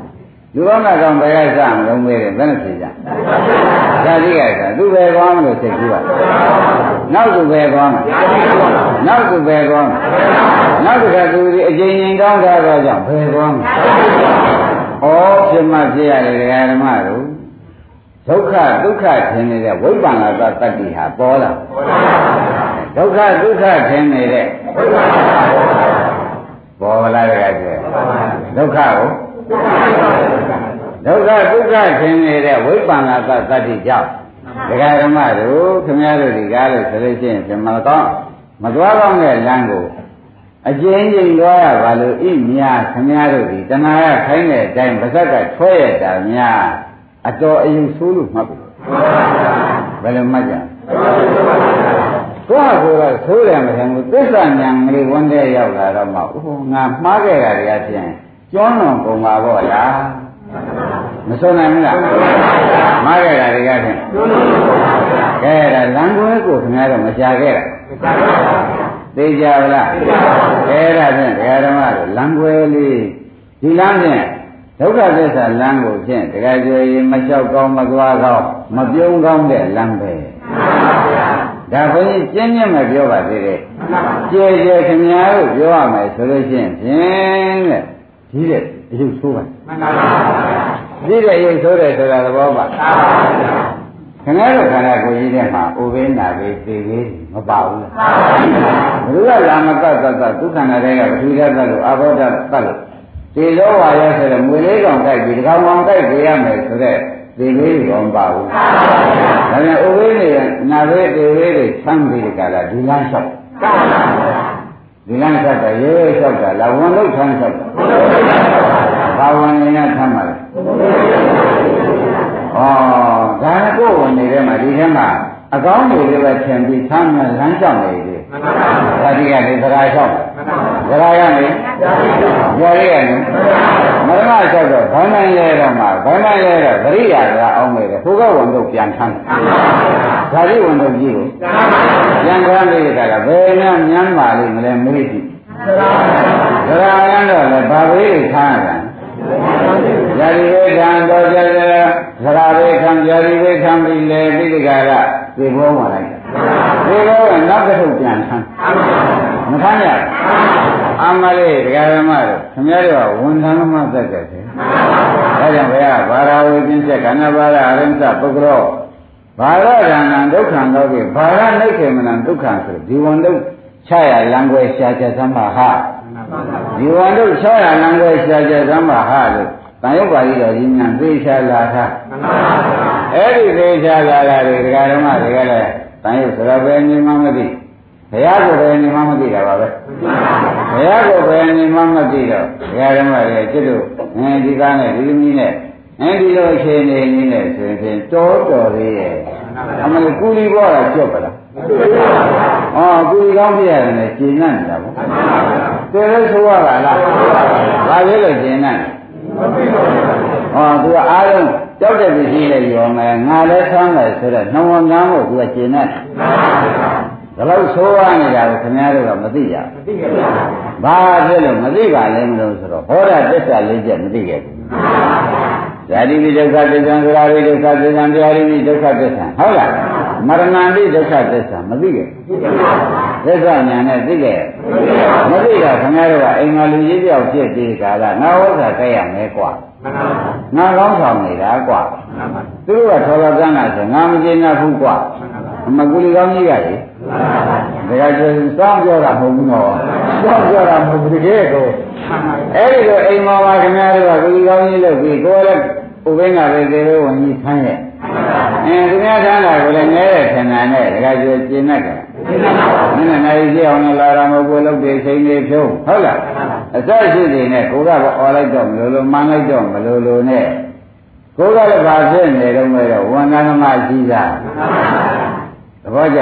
လူကောင်းတာကောင်းဘယ်ကစမလုံးမေးတယ်ဘယ်နဲ့ဖြေကြဇာတိကကသူပဲကောင်းလို့သိကြည့်ပါနောက်သူပဲကောင်းနောက်သူပဲကောင်းနောက်တစ်ခါသူဒီအကျဉ်းချင်းကောင်းတာတော့ကြောင့်ဘယ်ကောင်းဩဖြစ်မှဖြစ်ရတယ်ဒကာဓမ္မတို့ဒုက္ခဒုက္ခထင်နေတဲ့ဝိပ္ပန္နသတ္တိဟာပေါ်လာဒုက္ခဒုက္ခထင်နေတဲ့ပေါ်လာတဲ့ကဲဒုက္ခကိုဒုက္ခဒုက္ခထင်နေတဲ့ဝိပ္ပန္နသတ္တိကြောင့်ဒကာဓမ္မတို့ခင်ဗျားတို့ဒီကားလို့ဆိုလို့ရှိရင်ပြမကောင်းမသွားကောင်းတဲ့လမ်းကိုအကျဉ်းချင်းသွားရပါလို့ဣမြခင်ဗျားတို့ဒီတဏှာကခိုင်းတဲ့အတိုင်းပါဇက်ကထွဲရတာများအတော်အယူဆိုးလို့မှတ်ဘူးဘယ်လိုမှတ်ကြသွားကိုယ်ကဆိုးတယ်မထင်ဘူးသစ္စာဉာဏ်ကလေးဝန်းတဲ့ရောက်လာတော့မှဟိုငါမှားခဲ့တာတွေအပြင်ကျွမ်းတော်ကုန်ပါပေါ့လားမဆုံးနိုင်ဘူးလားမှားခဲ့တာတွေကဖြင့်ကဲဒါလမ်းကွဲကိုခင်ဗျားတို့မရှာခဲ့တာသိကြပါလားကဲဒါဖြင့်ဒကာဓမ္မတို့လမ်းကွဲလေးဒီလမ်းဖြင့်ဒုက္ခသစ္စာလမ်းကိုဖြင့်ဒကာကျွေးမလျှောက်ကောင်းမသွားကောင်းမပြုံးကောင်းတဲ့လမ်းပဲဒါဘုန်းကြီးကျင်းကျင်းမပြောပါသေးတယ်ကျေကျေခင်ဗျားတို့ပြောရမယ်ဆိုလို့ရှိရင်ဖြင့်တဲ့ဒီတဲ့အယုတ်ဆိုးပါဒီတဲ့အယုတ်ဆိုးတယ်ဆိုတာသဘောပါခင်ဗျားတို့ခန္ဓာကိုယ်ကြီးထဲမှာဥပိ္ပနာပဲသိသေးမပါဘူးလားဘုရားလာမကတ်ကတ်ဒုက္ခနာတွေကဘုရားကတ်လို့အဘောဓတတ်လို့ဒီလောဝါရဆိုတဲ့မွေလေးကောင်တိုက်ပြီးဒီကောင်ကောင်တိုက်ပြရမယ်ဆိုတဲ့ဒီလေးကောင်မပါဘူးဒါပြန်ဥပိ္ပနေနာဘေးတေဝေးတွေဆမ်းပြီးဒီကလာဒီလမ်းလျှောက်ဒီလမ်းလျှောက်တာရဲရဲလျှောက်တာလာဝန်လို့ဆမ်းလျှောက်တာဘာဝန်နေနဲ့ဆမ်းပါလဲဩဒါကကိုယ်ဝင်နေတဲ့မှာဒီထဲမှာအကောင်းတွေလည်းပဲထင်ပြီးဆမ်းမှလမ်းလျှောက်နေတယ်ဒါဒီကလေသရာလျှောက်သရာရနေကြရရနေမရဏလျှောက်တော့ဘိုင်းတိုင်းလဲတော့မှဘိုင်းတိုင်းလဲတော့သရိယာကအောင်းနေတယ်ဟိုကဝန်တော့ပြန်ထမ်းဓာတိဝန်တော့ကြည့်လို့ပြန်ထမ်းလေးကလည်းဘယ်နဲ့ညမ်းပါလိမ့်မလဲမေးကြည့်သရာရတော့လည်းဘာဘေးထမ်းရတာဇာတိဝေခံတော့ကြကြသရာဝေခံဇာတိဝေခံပြီးလေပိဋကကသေဘောမှာလိုက်သေဘောကနောက်တစ်ထုပ်ပြန်ထမ်းမထမ်းရအမလေးတရားဓမ္မတို့ခင်ဗျားတို့ကဝန်ထမ်းမသက်သက်တယ်ဒါကြောင့်ဘုရားဘာရာဝေပြင်းချက်ကဏ္ဍဘာရအရိစ္ဆပုဂ္ဂရောဘာရဒဏံဒုက္ခံတော့ပြီဘာရနိခေမနံဒုက္ခံဆိုဒီဝန်တို့ချရလံွယ်ရှာချက်သမာဟဒီဝန်တို့ချရလံွယ်ရှာချက်သမာဟလို့တန်ရုပ်ပါဠိတော်ကြီးများသိချလာတာအဲ့ဒီသိချလာတာတွေတရားဓမ္မတွေကလည်းတန်ရုပ်ဆိုတော့ပဲနေမှမသိဘုရားကိုယ်ပဲနေမှမသိတာပါပဲဘုရားကိုယ်ပဲနေမှမသိတော့ဘုရားဓမ္မတွေကျွတ်တို့အဲဒီကားနဲ့ဒီလိုနည်းနဲ့အဲဒီလိုအခြေအနေနည်းနဲ့ဆိုရင်တော်တော်လေးရဲ့အမှန်ကူလီဘောတာကျွတ်ပါလားအော်ကူလီကောင်းပြရတယ်နဲ့ရှင်းနေတာပေါ့တယ်လို့ဆိုရတာလားဘာလဲလို့ရှင်းနေဟောသူကအားလုံးကြောက်တဲ့ပစ္စည်းနဲ့ရောမယ်ငါလည်းဆန်းတယ်ဆိုတော့နှောင်ဝန်ကမ်းကိုသူကရှင်းနေဒါလို့ဆိုရနေတာကိုခင်ဗျားတို့ကမသိကြဘူးဘာဖြစ်လို့မသိပါလဲမလို့ဆိုတော့ဟောတာသစ္စာလေးချက်မသိခဲ့ဘူးဇာတိပိဒုက္ခသစ္စာသရာပိဒုက္ခသစ္စာတရားရိပိဒုက္ခသစ္စာဟုတ်လားမရဏံပိဒုက္ခသစ္စာမသိခဲ့သစ္စာညာနဲ့သိခဲ့မသိတာခင်ဗျားတို့ကအိမ်မှာလူကြီးပြောက်ဖြစ်ပြီးကာလငါဝဇ္ဇာတက်ရမယ်ကွာငါကောင်းဆောင်နေတာကွာသူတို့ကထော်တော်ကန်းတာဆိုငါမကျေနပ်ဘူးကွာမကူလီကောင်းကြီးကလေဒါကြိုစောင်းပြောတာမဟုတ်ဘူးနော်စောင်းပြောတာမဟုတ်ဘူးတကယ်ကိုအဲ့ဒီလိုအိမ်မောမှာခင်ဗျားတို့ကကူလီကောင်းကြီးလုပ်ပြီးကိုယ်လည်းဥပိ္ပနာပဲသေးလို့ဝင်ကြီးထမ်းရဲ့အဲခင်ဗျားထမ်းတာကိုလည်းငဲတဲ့ခန္ဓာနဲ့ဒါကြိုကျင်တတ်တယ်မင်းနဲ့နိုင်ကြအောင်လည်းလာရမဟုတ်ဘူးလုပ်ပြီးစိတ်လေးဖြုံးဟုတ်လားအစရှိတွေနဲ့ကိုကပဲអော်လိုက်တော့မလို့လို့မှန်လိုက်တော့မလို့လို့နဲ့ကိုကလည်းဘာဖြစ်နေတော့မဲတော့ဝန်နာမရှိတာသဘောကျ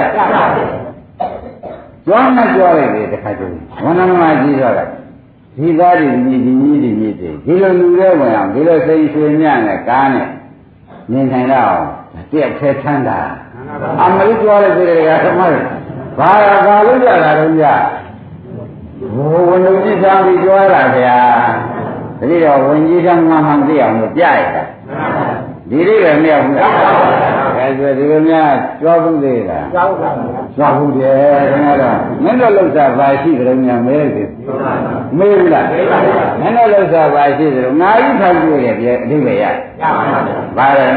ကျွမ်းနဲ့ကြွားလိုက်တယ်တခါကျရင်ဝန်နာမရှိတော့တယ်ဒီသားတွေဒီဒီကြီးဒီကြီးတွေဒီလိုလူတွေဝင်အောင်ဒီလိုစိတ်ဆွေမြနဲ့ကားနဲ့နေနိုင်တော့တည့်ထဲထမ်းတာအမလေးကြွားလိုက်တဲ့ကဓမ္မဘာဘာလို့ကြတာတော့ညဘိုးဝန်ကြီးစားပြီးကြွားတာခင်ဗျာတိတော်ဝင်ကြီးကမှမှန်သိအောင်လို့ပြရတာဒီလေးပဲမရောက်ဘူးလားအဲဆိုဒီလိုများကြွားဘူးသေးလားကြွားဘူးကြွားဘူးတယ်ခင်ဗျားတော့မင်းတို့လှုပ်ရှားပါရှိကြတယ်များမဲတယ်မေးဘူးလားမင်းတို့လှုပ်ရှားပါရှိကြတယ်ငါကြီးထားကြည့်ရပြအဓိပ္ပာယ်ရပါလဲ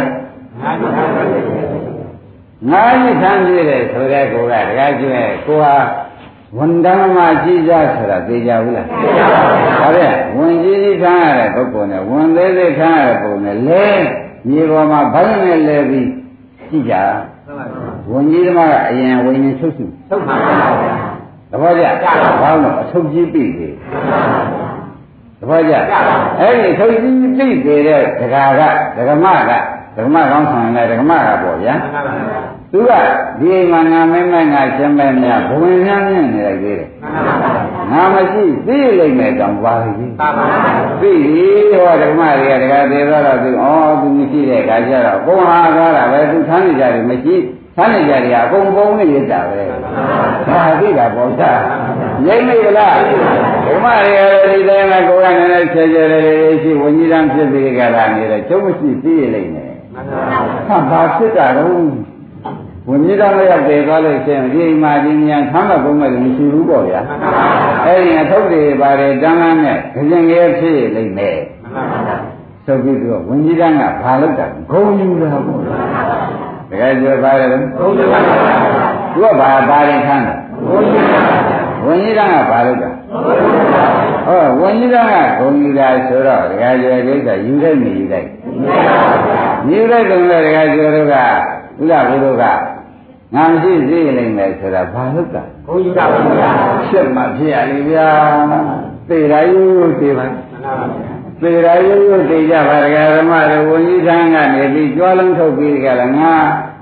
ငါကြီးထားကြည့်တယ်ဆိုတဲ့ကိုကတခါကျဲကိုဟာဝန်တန်းမှာကြည့်ကြဆိုတာသိကြဘူးလားသိကြပါဘူးဒါဖြင့်ဝန်ကြီးကြီးထားရတဲ့ပုဂ္ဂိုလ်နဲ့ဝန်သေးသေးထားရတဲ့ပုဂ္ဂိုလ်နဲ့လဲမြေပေါ်မှာဘိုင်းနဲ့လဲပြီးကြည့်ကြဝန်ကြီးသမားကအရင်ဝိညာဉ်ချုပ်စုချုပ်ပါဘူးသဘောကျဘာလို့အထုတ်ကြီးပြီလေသဘောကျအဲ့ဒီထုတ်ကြီးပြီတဲ့ဒကာကဒကမကဒကမကောင်းဆောင်တယ်ဒကမကပေါ့ဗျာသူကဒီအိမ်မှာငါမင်းမငါရှင်မဲများဘဝင်များမြင်နေလိုက်သေးတယ်ငါမရှိသိလိမ့်မယ်တောင်ပါလိမ့်သိပြီဟောဓမ္မတွေကတကယ်သေးတော့သူဩသူမရှိတဲ့ခါကျတော့ဘုံဟာကားတာပဲသူထမ်းနေကြတယ်မရှိထမ်းနေကြတယ်အကုန်ပုံနေရတာပဲဒါသိတာပေါ့ဗျာရိမ့်မိလားဓမ္မတွေကဒီတိုင်းမှာကိုယ်ကနည်းနည်းချဲချဲလေးလေးရှိဝิญဉ္ဇဖြစ်ပြီးကြတာနေတယ်ကျုပ်မရှိသိလိမ့်မယ်ဟာဘာဖြစ်တာတော့ဝိညာဉ်တော်ရောက်တယ်သွားလို့ရှိရင်ဒီမှာဒီဉာဏ်ဆမ်းမကုန်မဲ့မရှိဘူးပေါ့ဗျာအဲ့ဒီအထုတ်တွေပါတယ်တန်းလန်းနဲ့ကြင်ကြဲဖြစ်လိမ့်မယ်ဆိုပြီးတော့ဝိညာဉ်တော်ကဘာလုပ်တာဂုံယူတာပေါ့တကယ်ပြောပါတယ်ဂုံယူတာသူကဘာပါတယ်ခန်းတယ်ဝိညာဉ်တော်ကဘာလုပ်တာဟောဝိညာဉ်တော်ကဂုံယူတာဆိုတော့တကယ်ပြောဒိဋ္ဌာယူလိုက်နေယူလိုက်ယူလိုက်တယ်တကယ်ပြောတော့ကဥဒ္ဒဘုရားကငါမရှိသိလိမ့်မယ်ဆိုတာဘာလို့တာဘုန်းကြီးကဖြစ်မှဖြစ်ရလေဗျာသေရာယုသေပါသေရာယုသေကြပါဒကာဓမ္မတွေဝိညာဉ်ထံကနေပြီးကြွားလုံးထုတ်ပြီးကြလားငါ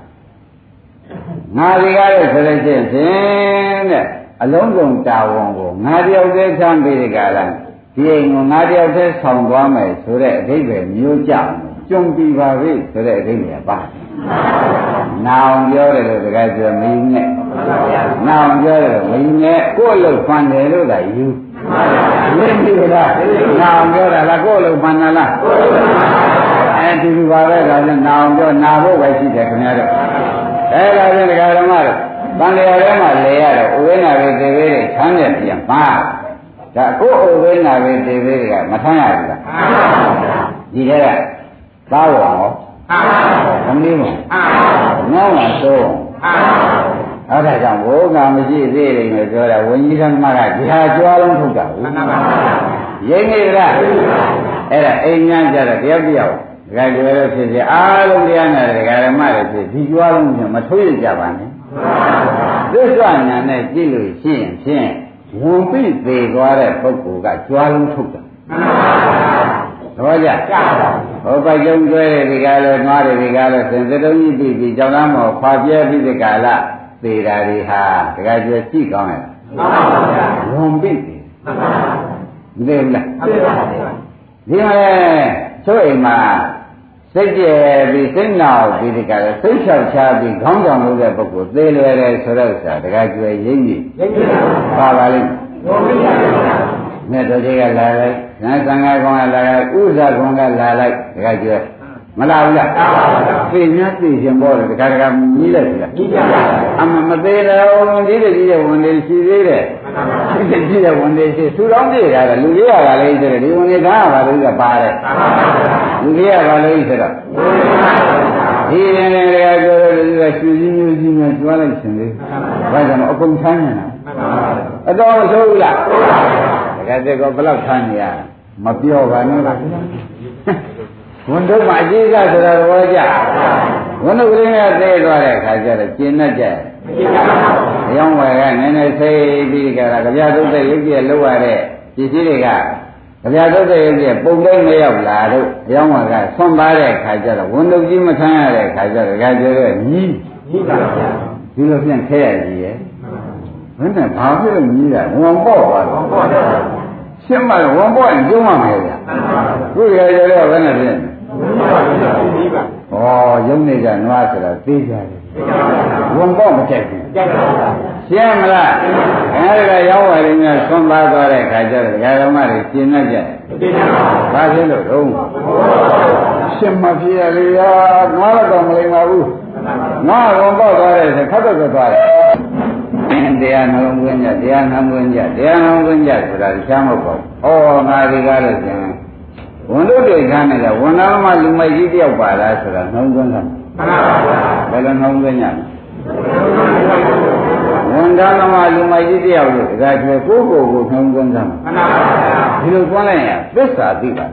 ငါဒီကားလို့ဆိုလို့ရှိရင်တဲ့အလုံးစုံတာဝန်ကိုငါတယောက်တည်းထမ်းပြီးကြလားဒီအိမ်ကိုငါတယောက်တည်းဆောင်သွားမယ်ဆိုတဲ့အဓိပ္ပာယ်မျိုးကြကျုံပြီးပါပြီဆိုတဲ့အဓိပ္ပာယ်ပါနောင်ပြောတယ်လို့တကယ်ပြောမင်းနဲ့နောင်ပြောတယ်မင်းနဲ့ကိုယ်လို့ဖန်တယ်လို့သာယူမင်းဒီလားနောင်ပြောတာလားကိုယ်လို့ဖန်တာလားအဲဒီလိုပါပဲဒါနဲ့နောင်ပြောနာဖို့ပဲရှိတယ်ခင်ဗျားတို့အဲဒါဖြင့်ဒကာဓမ္မတို့တန်လျာထဲမှာလဲရတော့ဥဝိနာဝေသေဝေတွေဆန်းနေပြန်ပါဒါကိုယ်ဥဝိနာဝေသေဝေတွေကမဆန်းရဘူးလားဒီထဲကသားဝအောင်သမီးမငေါ့မှာသုံးအဲ့ဒါကြောင့်ဘုရားမရှိသေးတယ်လို့ပြောတာဝိညာဉ်ဓမ္မကဒီဟာကြွားလုံးထုတ်တာဟုတ်ရိမ့်နေလားအဲ့ဒါအိမ်ညာကြတော့တယောက်တယောက်ဒကာကျွဲလို့ဖြစ်ဖြစ်အားလုံးတရားနာဒကာဓမ္မတွေဖြစ်ဒီကြွားလုံးကမထုတ်ရကြပါနဲ့သစ္စာညာနဲ့ကြည့်လို့ရှိရင်ဖြင့်ဝန်ပိသေးသွားတဲ့ပုဂ္ဂိုလ်ကကြွားလုံးထုတ်တာသဘောကျဟောပိုက်ကျုံကျွဲတဲ့ဒီကားလို့နွားတဲ့ဒီကားလို့စင်စတုံးကြီးပြီးပြီးကြောင်းသားမော်ခွာပြဲပြီးဒီကာလသေတာတွေဟာတကယ်ကျွဲကြည့်ကောင်းတယ်မှန်ပါဗျာဝန်ပိသေးမသိဘူးလားသိပါပါဒီမှာချို့အိမ်မှာစိတ်ကြဲပြီးစိတ်နောက်ပြီးဒီကားလို့စိတ်လျှောက်ချပြီးခေါင်းဆောင်လို့တဲ့ပုဂ္ဂိုလ်သေလွယ်တယ်ဆိုတော့ဥစ္စာတကယ်ကျွဲရင်းကြီးပါပါလိမ့်ဝန်ပိသေးနဲ့တို့တွေကလာလိုက်ဉာဏ်သံဃာကောင်ကလာလိုက်ဥဇာကောင်ကလာလိုက်တခါကျွဲမလာဘူးလားသိ냐သိရှင်ပေါ်တယ်တခါတခါမြည်လိုက်ပြီလားမြည်ပါဘူးအမမသေးတော့ဒီတည်းကြီးတဲ့ဝန်တွေရှိသေးတယ်ဒီတည်းကြီးတဲ့ဝန်တွေရှိသူတော်ပြည့်တာကလူကြီးရတာလေးဆိုတယ်ဒီဝန်တွေကားပါလို့ကပါတယ်လူကြီးရပါလို့ဆိုတော့ဒီရင်တွေကပြောလို့လူကရှူကြီးမျိုးကြီးများကျွားလိုက်ရှင်လေဘာကြောင့်အကုန်ဆန်းနေတာအတော်မဆိုးဘူးလားတကယ်တည်းကဘယ်လောက်ဆန်းနေရမပြောပါနဲ့ပါဝန်တို့မှာအကြီးကဆိုတာတော့ကြဝန်တို့ကလေးကသိသွားတဲ့အခါကျတော့ကျင်တတ်ကြတယ်အယောင်းဝယ်ကနည်းနည်းသိပြီးကြတာကြပြသုတ်တဲ့ရုပ်ကြီးလောက်ရတဲ့ပစ္စည်းတွေကကြပြသုတ်တဲ့ရုပ်ကြီးပုံတိုင်းမရောက်လာတော့အယောင်းဝယ်ကဆွန့်ပါတဲ့အခါကျတော့ဝန်တို့ကြီးမထမ်းရတဲ့အခါကျတော့ကြပြောတဲ့ညီးညီးပါဗျာဒီလိုပြန်ခဲရကြီးရဲ့ဘယ်နဲ့ဘာဖြစ်လို့ညီးတာဝန်ပေါ့သွားတော့ဝန်ပေါ့တယ်ရှင်းမှတော့ဝန်ပေါ့ရင်ကျုံးမှမယ်ဗျာခုရရတော့ဘယ်နဲ့ဖြစ်လဲယုံနေကြနွားဆိုတာသိကြတယ်ဝန်တော့မကြိုက်ဘူးရှင်းမလားအဲဒီကရောက်လာရင်ဆွမ်းပါသွားတဲ့ခါကျတော့ဒကာဓမ္မတွေရှင်းနေကြတယ်ဘာဖြစ်လို့တော့ရှင်းမဖြစ်ရလေရာငါတော့မလိမ္မာဘူးငါဝန်တော့သွားတယ်ဆိုခတ်တော့သွားတယ်တရားနှလုံးသွင်းကြတရားနှလုံးသွင်းကြတရားနှလုံးသွင်းကြဆိုတာရှားမဟုတ်ပါဘူးဩငါဒီကားလို့ရှင်ဝန်တို့တွေခန်းနေကြဝန်တော်မှလူမိုက်ကြီးတယောက်ပါလားဆိုတာနှလုံးသွင်းတာမှန်ပါဗျာဘယ်လိုနှလုံးသွင်းကြလဲဝန်တော်မှလူမိုက်ကြီးတယောက်လို့ဒါကျွဲကိုကိုကိုနှလုံးသွင်းတာမှန်ပါဗျာဒီလိုသွင်းလိုက်ရင်သစ္စာသိပါ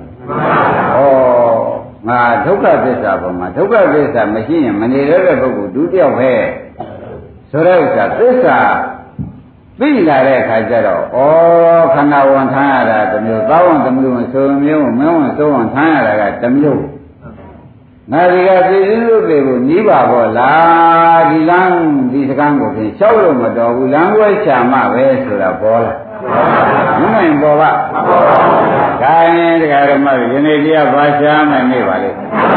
မှန်ပါဗျာဩငါဒုက္ခသစ္စာပေါ်မှာဒုက္ခသစ္စာမရှိရင်မနေရတဲ့ပုဂ္ဂိုလ်ဒုတိယပဲဆိုတဲ့ဥစ္စာသစ္စာသိလာတဲ့အခါကျတော့ဩခန္ဓာဝန်ထမ်းရတာတစ်မျိုးသာဝန်တစ်မျိုးဆိုမျိုးမင်းဝန်ဆိုဝန်ထမ်းရတာကတစ်မျိုးငါဒီကပြည်စည်းလို့တွေကိုနီးပါပေါ့လားဒီလမ်းဒီစကမ်းကိုဖြင့်လျှောက်လို့မတော်ဘူးလမ်းွယ်ချာမှပဲဆိုတာပေါ်လာမင်းဝင်ပေါ်ပါခိုင်းတရားဓမ္မတွေယနေ့တရားဘာရှားမယ်နေပါလေ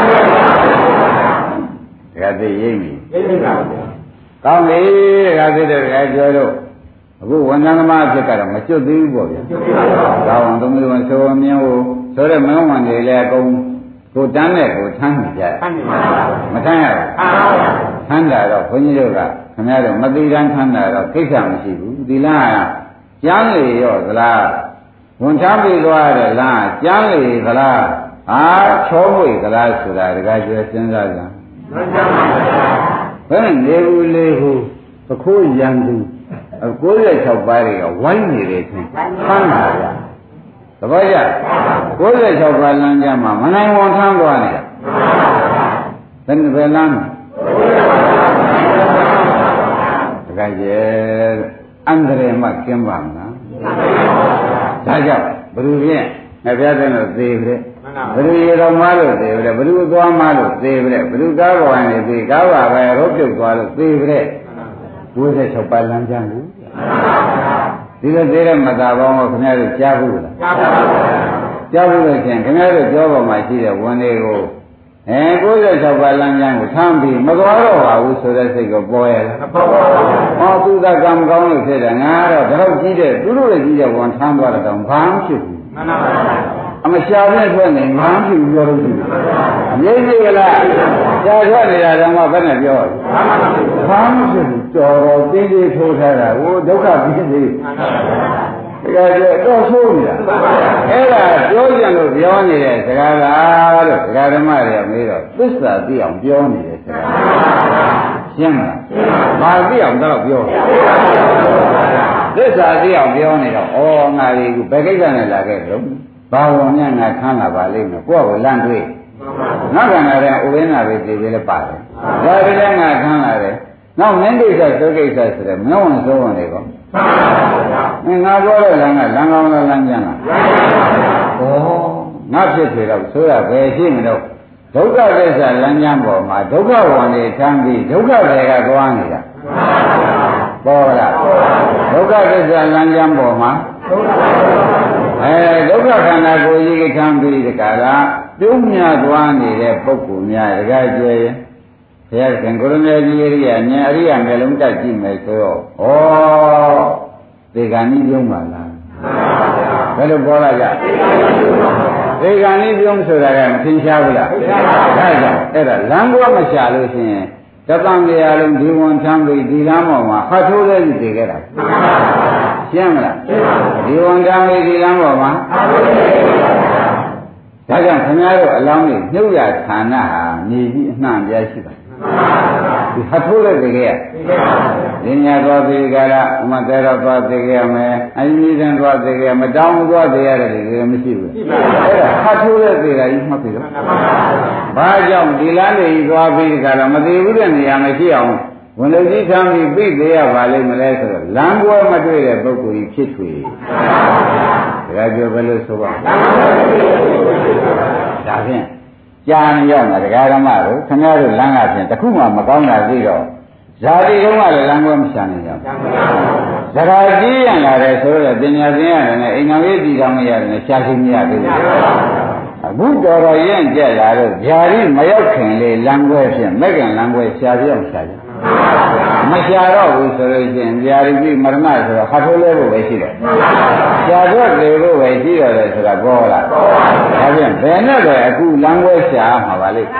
တရားသိရိပ်ပြီကောင်းပြီတရားသိတဲ့တရားပြောတော့အခုဝန်ထမ်းသမားဖြစ်ကတော့မကျွတ်သေးဘူးပေါ့ဗျာ။ဒါဝန်သုံးမျိုးဆိုမြင်းကိုဆိုတဲ့မင်းဝန်တွေလည်းအကုန်ကိုတန်းနဲ့ကိုထမ်းနေကြတယ်။မထမ်းရဘူး။ထမ်းတာတော့ဘုန်းကြီးတို့ကခင်ဗျားတို့မသိတမ်းထမ်းတာတော့ကိစ္စမရှိဘူး။ဒီလားကျမ်းလေရောသလားဝန်ထမ်းပြီးသွားတယ်လားကျမ်းလေသလားဟာချောမွေသလားဆိုတာတကယ်ကျွဲစဉ်းစားကြ။မှန်ပါပါဘယ်နေဘူးလေဟုသခိုးရန်သူကိုယ်ရဲ့၆ပါးတွေကဝိုင်းနေတယ်ချင်းဖမ်းလာကြသဘောကျကိုယ်ရဲ့၆ပါးလမ်းကြမှာမနိုင်ဝန်ထမ်းသွားနေတာဘယ်ဘယ်လမ်းတကယ်ကျအန္တရာယ်မှကျင်းပါမလားဒါကြောင့်ဘုရားဖြင့်ငါပြတဲ့လို့သေပြီဘုရားရေတော်မလို့သေပြီဘုရားသွားမလို့သေပြီဘုရားကားပေါ်နေသေကားပါပဲရုပ်ပြုတ်သွားလို့သေပြီကိုယ်ရဲ့၆ပါးလမ်းကြကိုဒီလိုသေးတဲ့မသာပေါင်းကိုခင်ဗျားတို့ကြားဘူးလားကြားဘူးလို့ချင်းခင်ဗျားတို့ပြောပေါ်မှာရှိတဲ့ဝန်တွေကိုအဲကိုယ်ရဲ့၆ပါးလမ်းကြကိုထမ်းပြီးမသွားတော့ပါဘူးဆိုတဲ့စိတ်ကိုပေါ်ရလားမပေါ်ပါဘူးဟောသူကကံကောင်းလို့ဖြစ်တယ်ငါတော့တော့ကြီးတဲ့သူတို့ရဲ့ကြီးတဲ့ဝန်ထမ်းသွားတော့ဘာမှဖြစ်ဘူးမှန်ပါပါအမရှာပြည့်ထွက်နေငါးဖြစ်ပြောလို့ရှိတယ်အမြဲတည်းကလားရှားထွက်နေတာတော့မှဘယ်နဲ့ပြောဘာမှဖြစ်ဘူးတော်တော်တင်းတင်းထိုးထားတာဟိုဒုက္ခပြီးသေးဒါကြတော့ဆိုးနေတာအဲ့ဒါပြောကြလို့ပြောနေတဲ့စကားလားလို့စကားဓမ္မတွေကမေးတော့သစ္စာသိအောင်ပြောနေတဲ့စကားရှင်းမလားဘာသိအောင်တော့ပြောသစ္စာသိအောင်ပြောနေတော့ဩငါလေးကဘယ်ကိစ္စနဲ့လာခဲ့တော့ဘာဝင်ညငါခန်းလာပါလိမ့်မယ်ကိုယ့်ကိုလန့်တွေ့ငါကံတဲ့ဥပင်းနာပဲကြည်ကြလည်းပါတယ်ဒါကြလည်းငါခန်းလာတယ်နောက်မင်းကိစ္စသုကိစ္စဆိုတဲ့မင်းဝင်စိုးဝင်တွေကောမှန်ပါဗျာငါပြောတဲ့လမ်းကလမ်းကောင်းလားလမ်းကျမ်းလားဩငါဖြစ်ပြီတော့ဆိုရပဲရှိမလို့ဒုက္ခသစ္စာလမ်းကျမ်းပေါ်မှာဒုက္ခဝန်တွေထမ်းပြီးဒုက္ခတွေကသွားနေတာပေါ်လားဒုက္ခသစ္စာလမ်းကျမ်းပေါ်မှာအဲဒုက္ခခန္ဓာကိုယ်ကြီးကထမ်းပြီးတကလားပြုံးမြသွားနေတဲ့ပုဂ္ဂိုလ်များတကယ်ကျွဲရင်ဘုရားရှင်ကိုရမေကြီးအရိယာဉာဏ်အရိယာမျိုးလုံးတက်ကြည့်မယ်ဆိုတော့ဩသေဂာနိပြုံးပါလားဘယ်လိုပေါ်လာကြသေဂာနိပြုံးဆိုတာကမသင်ရှားဘူးလားဒါကြောင့်အဲ့ဒါလမ်းပေါ်မရှာလို့ရှိရင်တပံတရားလုံးဒီဝန်ထမ်းပြီးဒီလမ်းပေါ်မှာဟတ်ထိုးလေးသိခဲ့တာရှင်းမလားဒီဝန်ထမ်းပြီးဒီလမ်းပေါ်မှာဒါကြောင့်ခင်ဗျားတို့အလောင်းကြီးနှုတ်ရဌာနဟာမြေကြီးအနှံ့ပြားရှိပါတယ်ဒီဟတ်ထိုးတဲ့တကယ်ဒီညာသွားပြီးကြလားဥမတဲတော့သွားသိကြရမယ်အင်းကြီးတန်းသွားသိကြရမတောင်းသွားသိရတယ်ဒီလိုမရှိဘူးအဲ့ဒါဟတ်ထိုးတဲ့သိတာကြီးမှတ်ပြီတော့ဘာကြောင့်ဒီလမ်းလေးသွားပြီးကြလားမသိဘူးတဲ့နေရာမရှိအောင်ဝန်လူကြီးထမ်းပြီးပြိသေးရပါလိမ့်မလဲဆိုတော့လမ်းပွဲမတွေ့တဲ့ပုဂ္ဂိုလ်ကြီးဖြစ်ထွေဒါကြပြောဘယ်လိုဆိုပါဒါဖြင့်ကြာနေရမှာတရားဓမ္မတို့ခင်ဗျားတို့လမ်းကဖြင့်တခုမှမကောင်းတာသိတော့ဇာတိကုန်းကလည်းလမ်းပွဲမရှာနိုင်ကြဘူးဇရာကြီးရလာတယ်ဆိုတော့ပညာသင်ရတယ်နဲ့အိမ်တော်ရေးကြည့်ကောင်းမရတယ်နဲ့ရှားရှိမရသေးဘူးအခုတော်တော်ရင့်ကျက်လာတော့ဗျာတိမရောက်ခင်လေးလမ်းခွဲဖြင့်မက်ကင်လမ်းခွဲရှာပြောင်းရှာကြမရှာတော့ဘူးဆိုလို့ရှိရင်ဗျာတိမရဏဆိုတော့ခတ်ထိုးလဲဖို့ပဲရှိတယ်ရှာတော့လေဖို့ပဲရှိရတယ်ဆိုတာပေါ်လာဒါဖြင့်ဘယ်နဲ့လဲအခုလမ်းခွဲရှာမှာပါလိမ့်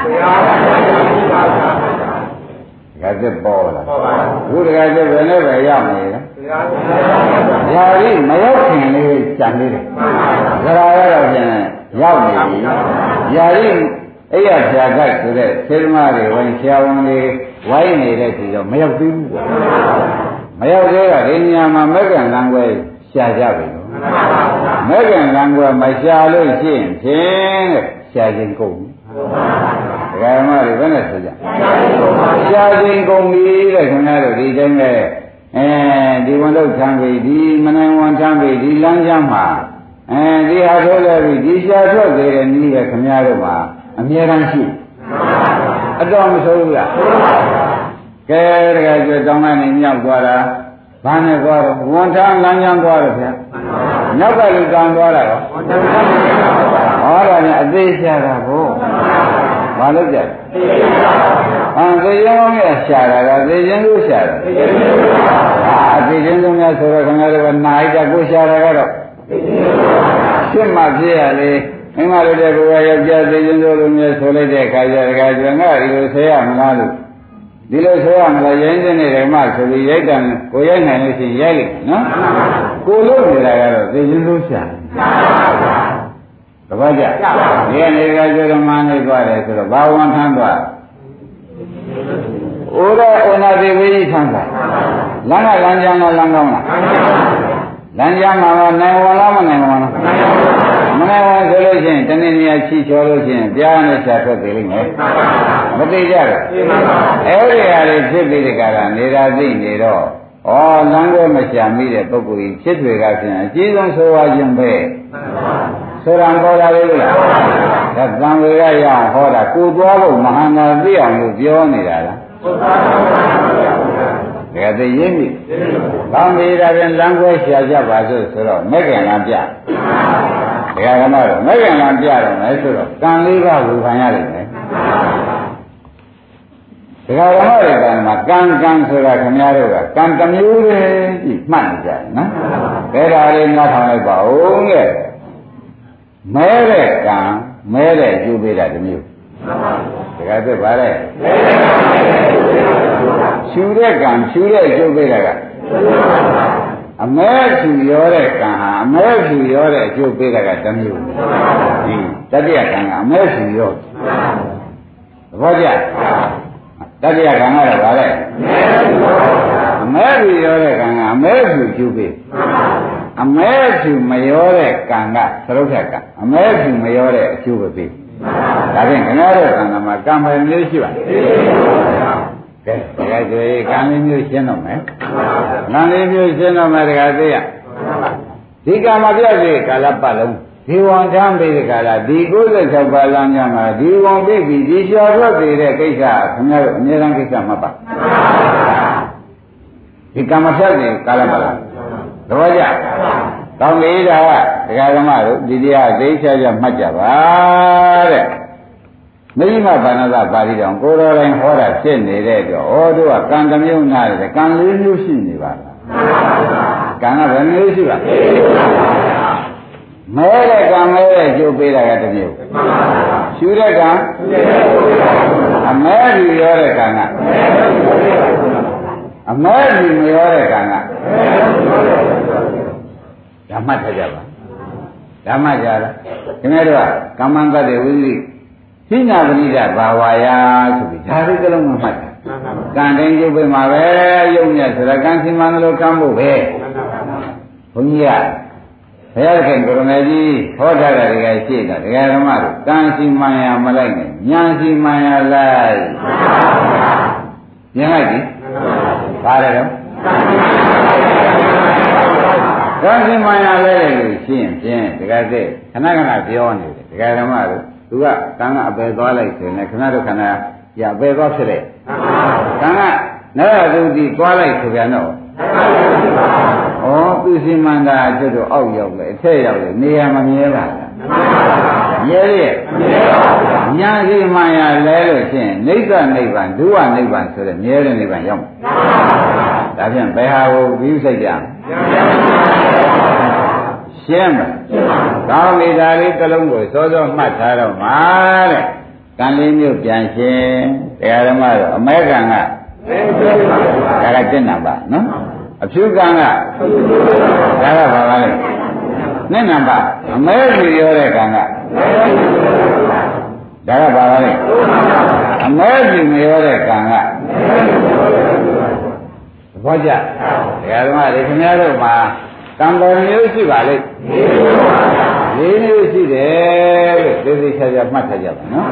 ကဲတဲ့ပေါ်လာဘုရားကျဘယ်နဲ့ပဲရောက်နေလဲဗျာတိမရောက်ခင်လေးကြံနေတယ်ဇရာရတော့ဖြင့်ရောက်နေပြီယာရိအဲ့ရဖြာကတ်ဆိုတဲ့ဆေးသမားတွေဝိုင်းဆရာဝန်တွေဝိုင်းနေတဲ့ဒီတော့မရောက်သေးဘူးမရောက်သေးတာဒီနေရာမှာမက်ကံလမ်းွယ်ရှာကြပြီလို့မက်ကံလမ်းွယ်မရှာလို့ရှိရင်ဖြင့်ရှာခြင်းကုန်ပြီဒကာမတွေဘယ်နဲ့ဆိုကြရှာခြင်းကုန်ပြီတဲ့ခင်ဗျားတို့ဒီတိုင်းပဲအဲဒီဝန်တော့ထမ်းပြီဒီမနိုင်ဝန်ထမ်းပြီဒီလမ်းကြောင်းမှာအဲဒီဟာထိုးလည်းပြီဒီရှာထွက်သေးတဲ့နည်းပဲခင်ဗျားတို့မှာအမြဲတမ်းရှိအတော်မဆိုးဘူးလားကဲတကယ်ကြတောင်းကနေမြောက်သွားတာဘာနဲ့သွားတော့ဝန်ထမ်းလမ်းကြောင်းသွားတော့ဗျာမြောက်ကလူကံသွားတာရောဟောတာနဲ့အသေးရှာတာဘို့ဘာလို့ကြလဲအန်သေရင်ကောင်းရရှာတာကသေရင်ကိုရှာတာအသေရင်ကောင်းရဆိုတော့ခင်ဗျားတို့ကနာလိုက်တာကိုရှာတာကတော့ဖြစ်မှဖြစ်ရလေမိမတို့တဲ့ဘုရားယောက်ျားသိချင်းတို့လိုမျိုးဆိုလိုက်တဲ့အခါကျတခါကျငါဒီလိုဆဲရမလားလို့ဒီလိုဆဲရမလားရိုင်းတဲ့ဓမ္မဆိုပြီးရိုက်တယ်ကိုရိုက်နိုင်လို့ရှိရင်ရိုက်လိုက်နော်ကိုလို့နေတာကတော့သိချင်းလို့ရှာတပတ်ကြဒီအနေကကျဓမ္မနဲ့သွားတယ်ဆိုတော့ဘာဝန်ထမ်းသွားဩရဩနာတိဝိသံသာလမ်းကလမ်းကြောင်းလားလမ်းကောင်းလားလမ်းကြောင်းမှာနိုင်ဝန်လားမနိုင်ဝန်လားမနိုင်ဝန်ဆိုလို့ရှိရင်တနေ့နေ့ချီချောလို့ရှိရင်ကြားနဲ့ရှာထွက်သေးလိမ့်မယ်မသိကြဘူးအဲ့ဒီဟာလေးဖြစ်ပြီးဒီကရနေတာသိနေတော့ဩလမ်းကိုမရှာမိတဲ့ပုဂ္ဂိုလ်ကြီးဖြစ်တွေကဖြင့်အကြီးဆုံးဆိုရခြင်းပဲဆိုတာပေါ်လာလေလားဒါသံဝေကရအောင်ဟောတာကိုသွားဖို့မဟာနာသိအောင်လို့ပြောနေတာလားဒါကသိရင်ပြီကောင်းပြီဒါပြန်လမ်းခွဲရှာကြပါစို့ဆိုတော့မက်ကင်လမ်းပြဒါကကမတော့မက်ကင်လမ်းပြတော့မယ်ဆိုတော့ကံလေးပါးဝေခံရလိမ့်မယ်ဒါကကမရဲ့ကံမှာကံကံဆိုတာခင်ဗျားတို့ကကံတစ်မျိုးတည်းကြည့်မှတ်နေကြတယ်နော်ဒါဒါလေးနားထောင်လိုက်ပါဦးငယ်မဲတဲ့ကံမဲတဲ့ကျိုးပေးတာတစ်မျိုးဒါကသက်ပါလေရှူတဲ့ကံရှူတဲ့ကျိုးပေးတာကအမဲဖြူရောတဲ့ကံဟာအမဲဖြူရောတဲ့အကျိုးပေးတာကတစ်မျိုးဒီတတိယကံကအမဲဖြူရောသဘောကျတတိယကံကတော့ဗါလဲအမဲဖြူရောတဲ့ကံကအမဲဖြူကျိုးပေးအမဲဖြူမရောတဲ့ကံကသရုပ်ထက်ကံအမဲဖြူမရောတဲ့အကျိုးပဲပေးဒါဖြင့်ခင်ဗျားတို့ကံမှာကံပဲမျိုးရှိပါကဲဒါကြွေကံလေးမျိုးရှင်းတော့မယ်ကံလေးမျိုးရှင်းတော့မယ်တခါသေးရဒီကံမပြည့်စေကာလပတ်လုံးဒီဝန်ထမ်းပြီးဒီကာလဒီ၉၆ပါးလမ်းညမှာဒီဝန်ပြည့်ပြီးဒီလျှော်ထွက်နေတဲ့ကိစ္စခင်ဗျားတို့အများအားကိစ္စမှတ်ပါဒီကံမပြည့်စေကာလပတ်လုံးသဘောကျကောင်းပြီဒါကဒကာဓမ္မတို့ဒီတရားသိချာချာမှတ်ကြပါတဲ့မိမဘာနာသပါဠိတော်ကိုတော်တိုင်းဟောတာဖြစ်နေတဲ့တော့ဩတို့ကကံတစ်မျိုးနာတယ်ကံလေးမျိုးရှိနေပါလားကံကဘယ်မျိုးရှိပါမဲတဲ့ကံမဲတဲ့ကျိုးပေးတာကတစ်မျိုးရှူတဲ့ကံအမဲဖြူရောတဲ့ကံကအမဲဖြူမရောတဲ့ကံကဓမ္မထကြပါဓမ္မကြလားခင်ဗျားတို့ကကမ္မံကတ္တဝိသိဟိနာပရိဒဘာဝါယာဆိုပြီးဒါလေးကလုံးမှတ်တာကံတိုင်းကျုပ်ပဲမှာပဲယုံညက်ဆိုတာကံစီမံလို့ကံဖို့ပဲဘုန်းကြီးကဘုရားခင်ကိုရမေကြီးဟောထားတာတွေကရှိတာဒကာဓမ္မတို့ကံစီမံရမလိုက်နဲ့ဉာဏ်စီမံရလိုက်ဉာဏ်လိုက်ပြီပါတယ်တော့ကံစီမံရလိုက်လို့ရှိရင်ဖြင့်ဒကာသိခဏခဏပြောနေတယ်ဒကာဓမ္မတို့သူကကံကအပယ်သွားလိုက်ဆိုရင်ခဏတို့ခဏရအပယ်သွားဖြစ်တဲ့ကံကနဲ့သူဒီသွားလိုက်ဆိုပြန်တော့ဩသူစီမံတာကျွတ်တော့အောက်ရောက်လေအထက်ရောက်လေနေရာမမြဲပါလားမြဲရဲ့ညာရှိမှန်ရလဲလို့ရှိရင်နိစ္စနိဗ္ဗာန်ဒုဝနိဗ္ဗာန်ဆိုတဲ့မြဲတဲ့နိဗ္ဗာန်ရောက်မှာဒါဖြင့်ဘယ်ဟာကိုပြီးစိတ်ကြရှင်းမကောင်းပြီဒါလေးတစ်လုံးကိုစောစောမှတ်ထားတော့မှာတဲ့ကံလေးမျိုးပြန်ရှင်းတရားဓမ္မတော့အမဲကံကဒါကကျင့်တာပါနော်အဖြူကံကဒါကဘာပါလဲနဲ့နံပါတ်အမဲစီရောတဲ့ကံကဒါကဘာပါလဲအမဲစီမရောတဲ့ကံကဘောကြတရားဓမ္မတွေခင်ဗျားတို့မှာကံတော်မျိုးရှိပါလိမ့်လေးမျိုးရှိတယ်လို့သိသိချာချာမှတ်ထားကြပါနော်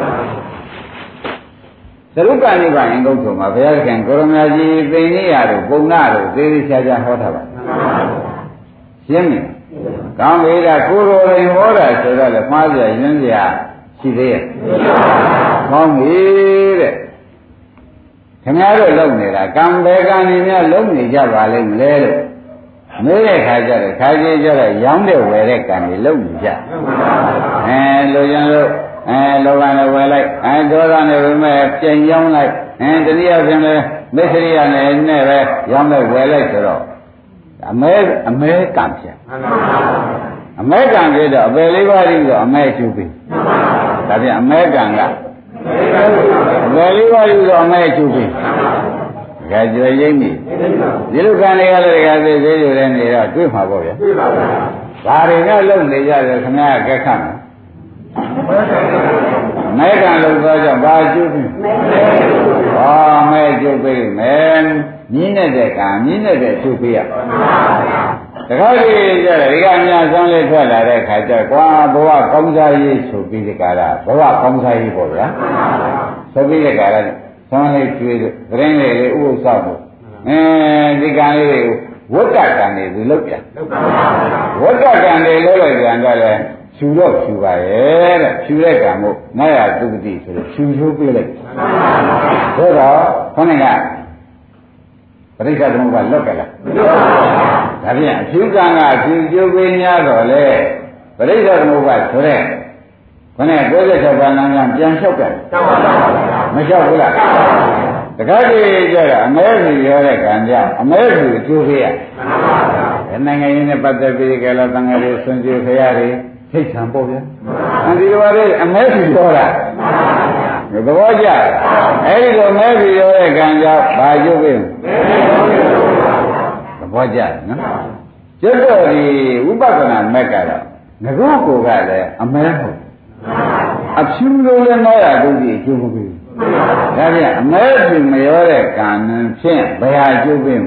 သရုပ်ကနိဗ္ဗာန်အင်္ဂုတ္တမှာဘုရားခင်ကိုရမကြီးသိနေရတို့ပုံနာတို့သိသိချာချာဟောထားပါရှင်းပြီကောင်းပြီလားကိုယ်တော်ရင်ဟောတာဆိုတော့လည်းမှားကြရင်းစရာရှိသေးရဲ့ကောင်းပြီတဲ့ခင်ဗျားတို့လုံနေတာကံပဲကံနေများလုံနေကြပါလိမ့်မလဲလို့မေးတဲ့ခါကျတော့ခါကြီးကျတော့ရောင်းတဲ့ဝယ်တဲ့ကံတွေလုံနေကြအဲလိုရန်လို့အဲလောဘနဲ့ဝယ်လိုက်အဲဒေါသနဲ့ဝယ်မဲ့ပြင်ရောင်းလိုက်အဲတတိယပြင်လဲမစ္စရိယနဲ့နဲ့ပဲရောင်းလိုက်ဝယ်လိုက်ဆိုတော့အမဲအမဲကံဖြစ်အမဲကံကြတော့အပယ်လေးပါးပြီးတော့အမဲကျူပြီးဒါပြန်အမဲကံကအပယ်လေးပါးပြီးတော့အမဲကျူပြီးကဲကြွရိမ့်ပြီဒီလိုကံတွေကလည်းတကယ်သေးသေးอยู่တဲ့နေတော့တွေ့မှာပေါ့ဗျာတွေ့ပါဗျာဘာတွေကလုံနေကြတယ်ခင်ဗျားကဲခတ်မယ်မဲကံလို့ဆိုကြဘာကျုပ်ပြီဘာမဲကျုပ်ပြီမဲမြင်းနေတဲ့ကံမြင်းနေတဲ့ကျုပ်ပြီရတခါတည်းကြတယ်ဒီကမြတ်ဆုံးလေးထွက်လာတဲ့ခါကျကွာဘဝကောင်းစားရေးဆိုပြီးဒီကရာဘဝကောင်းစားရေးပေါ့ဗျာဆိုပြီးဒီကရာဆောင်းလေးကျွေးလို့ဂရင်းလေးလေးဥပုသ်ဆောက်ဖို့အဲဒီကံလေးဝဋ္ဌကံတွေသူလုပ်ပြန်ဝဋ္ဌကံတွေလုပ်လိုက်ပြန်တော့လေဖြူတော့ဖြူပါရဲ့တဲ့ဖြူတဲ့ကံမို့ငါရသုဂတိဆိုလို့ဖြူချိုးပေးလိုက်ဆိုတော့ခေါင်းကပရိစ္ဆေသမုပ္ပါလွတ်ကြလားဒါဖြင့်အဖြူကံကဖြူချိုးပေးများတော့လေပရိစ္ဆေသမုပ္ပါဆိုတဲ့ခနဲ့၉၆ပါးလမ်းကပြန်လျှောက်တယ်မလျှောက်ဘူးလားတခါတည်းကျတော့အမဲစီရောတဲ့ကံကြောင့်အမဲစီအကျိုးပေးရနိုင်ငံရေးနဲ့ပတ်သက်ပြီးကြလားတန်ဃာတွေဆွံ့ကြခရတွေထိတ်ဆံပေါ့ဗျာအဲဒီလိုပါလေအမဲစီရောတာသဘောကျအဲဒီလိုအမဲစီရောတဲ့ကံကြောင့်ဘာကျိုးပေးသဘောကျနော်ကျွတ်တော်ဒီဝိပဿနာမက်ကတော့ငကောကိုကလည်းအမဲဟုတ်အဖြူလုံးလည်းတော့ရဒုတိအကျိုးမပေးဘူးဒါပြန်အမဲဖြူမရောတဲ့ကံဖြင့်ဘယ်ဟာအကျိုးပေးမ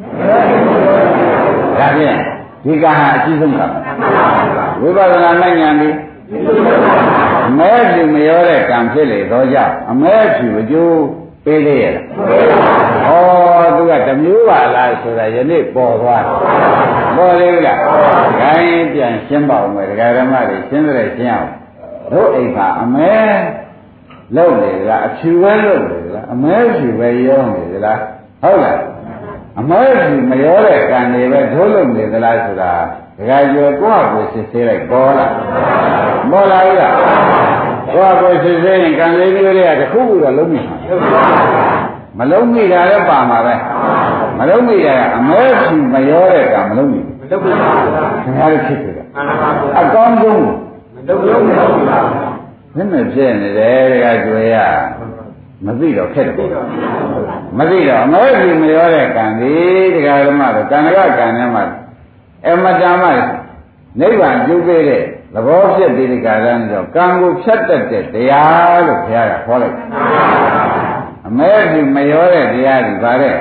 လဲဒါပြန်ဒီကံဟာအကြီးဆုံးကံဝိပဿနာနဲ့ဉာဏ်ဒီအမဲဖြူမရောတဲ့ကံဖြစ်လေတော့ကြောင့်အမဲဖြူအကျိုးပေးသေးရဲ့လားဩသူကတမျိုးပါလားဆိုတာယနေ့ပေါ်သွားပေါ်သေးဘူးလားခိုင်းပြန်ရှင်းပါဦးမယ်ဒကာဓမ္မတွေရှင်းတဲ့ရှင်းအောင်တို့အိမ်မှာအမဲလုံးနေလားအဖြူပဲလုံးနေလားအမဲဖြူပဲရောနေလားဟုတ်လားအမဲဖြူမရောတဲ့ကံတွေပဲထိုးလုံးနေသလားဆိုတာဒကာကျော်ကိုယ့်အကိုစစ်ဆေးလိုက်ပေါ်လားပေါ်လာဘူးလားကိုယ့်အကိုစစ်ဆေးရင်ကံလေးမျိုးတွေကတစ်ခုခုတော့လုံးမိမှာမလုံးမိတာလည်းပါမှာပဲမလုံးမိတာကအမဲဖြူမရောတဲ့ကံမလုံးမိဘူးခင်ဗျားတို့ဖြစ်တယ်အကောင်းဆုံးလုံးလုံးမဟုတ်လားမင်းမဖြစ်နေတယ်တကယ်ကြွေရမသိတော့ခက်တယ်မသိတော့အမဲကြီးမရောတဲ့ကံဒီတကယ်ဓမ္မတော့ကံကကံထဲမှာအမတ္တမနိဗ္ဗာန်ကျုပ်ပေးတဲ့သဘောဖြစ်ပြီးဒီကံဆိုတော့ကံကိုဖြတ်တတ်တဲ့တရားလို့ဘုရားကဟောလိုက်အမဲကြီးမရောတဲ့တရားဒီပါတဲ့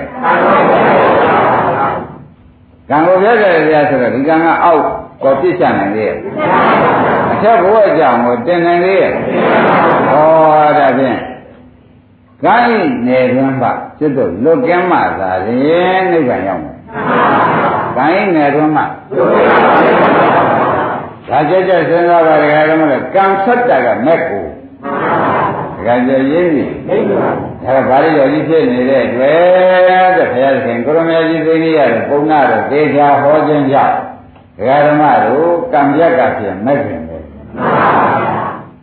ကံကိုဖြတ်တဲ့တရားဆိုတော့ဒီကံကအောက်ကိုပြစ်ချနိုင်လေအထက်ဘဝကြောင့်ကိုတင်နိုင်လေဟောဒါဖြင့်ကိုင်းနေတွန်းပါကျွတ်တော့လွတ်ကင်းမှသာရင်နိဗ္ဗာန်ရောက်မယ်ကိုင်းနေတွန်းမှဒါကြကြစဉ်းစားပါဒကာဓမ္မကကံဆက်တာကမက်ကိုဒကာကြရင်းပြီဒါကဘာလို့ရောကြီးဖြစ်နေတဲ့တွေ့တဲ့ဘုရားသခင်ကိုရမကြီးသိနေရတယ်ပုံနာတော့သေချာဟောခြင်းကြောင့်ဒကာဓမ္မတို့ကံပြက်ကဖြင့်မက်ခင်ပဲ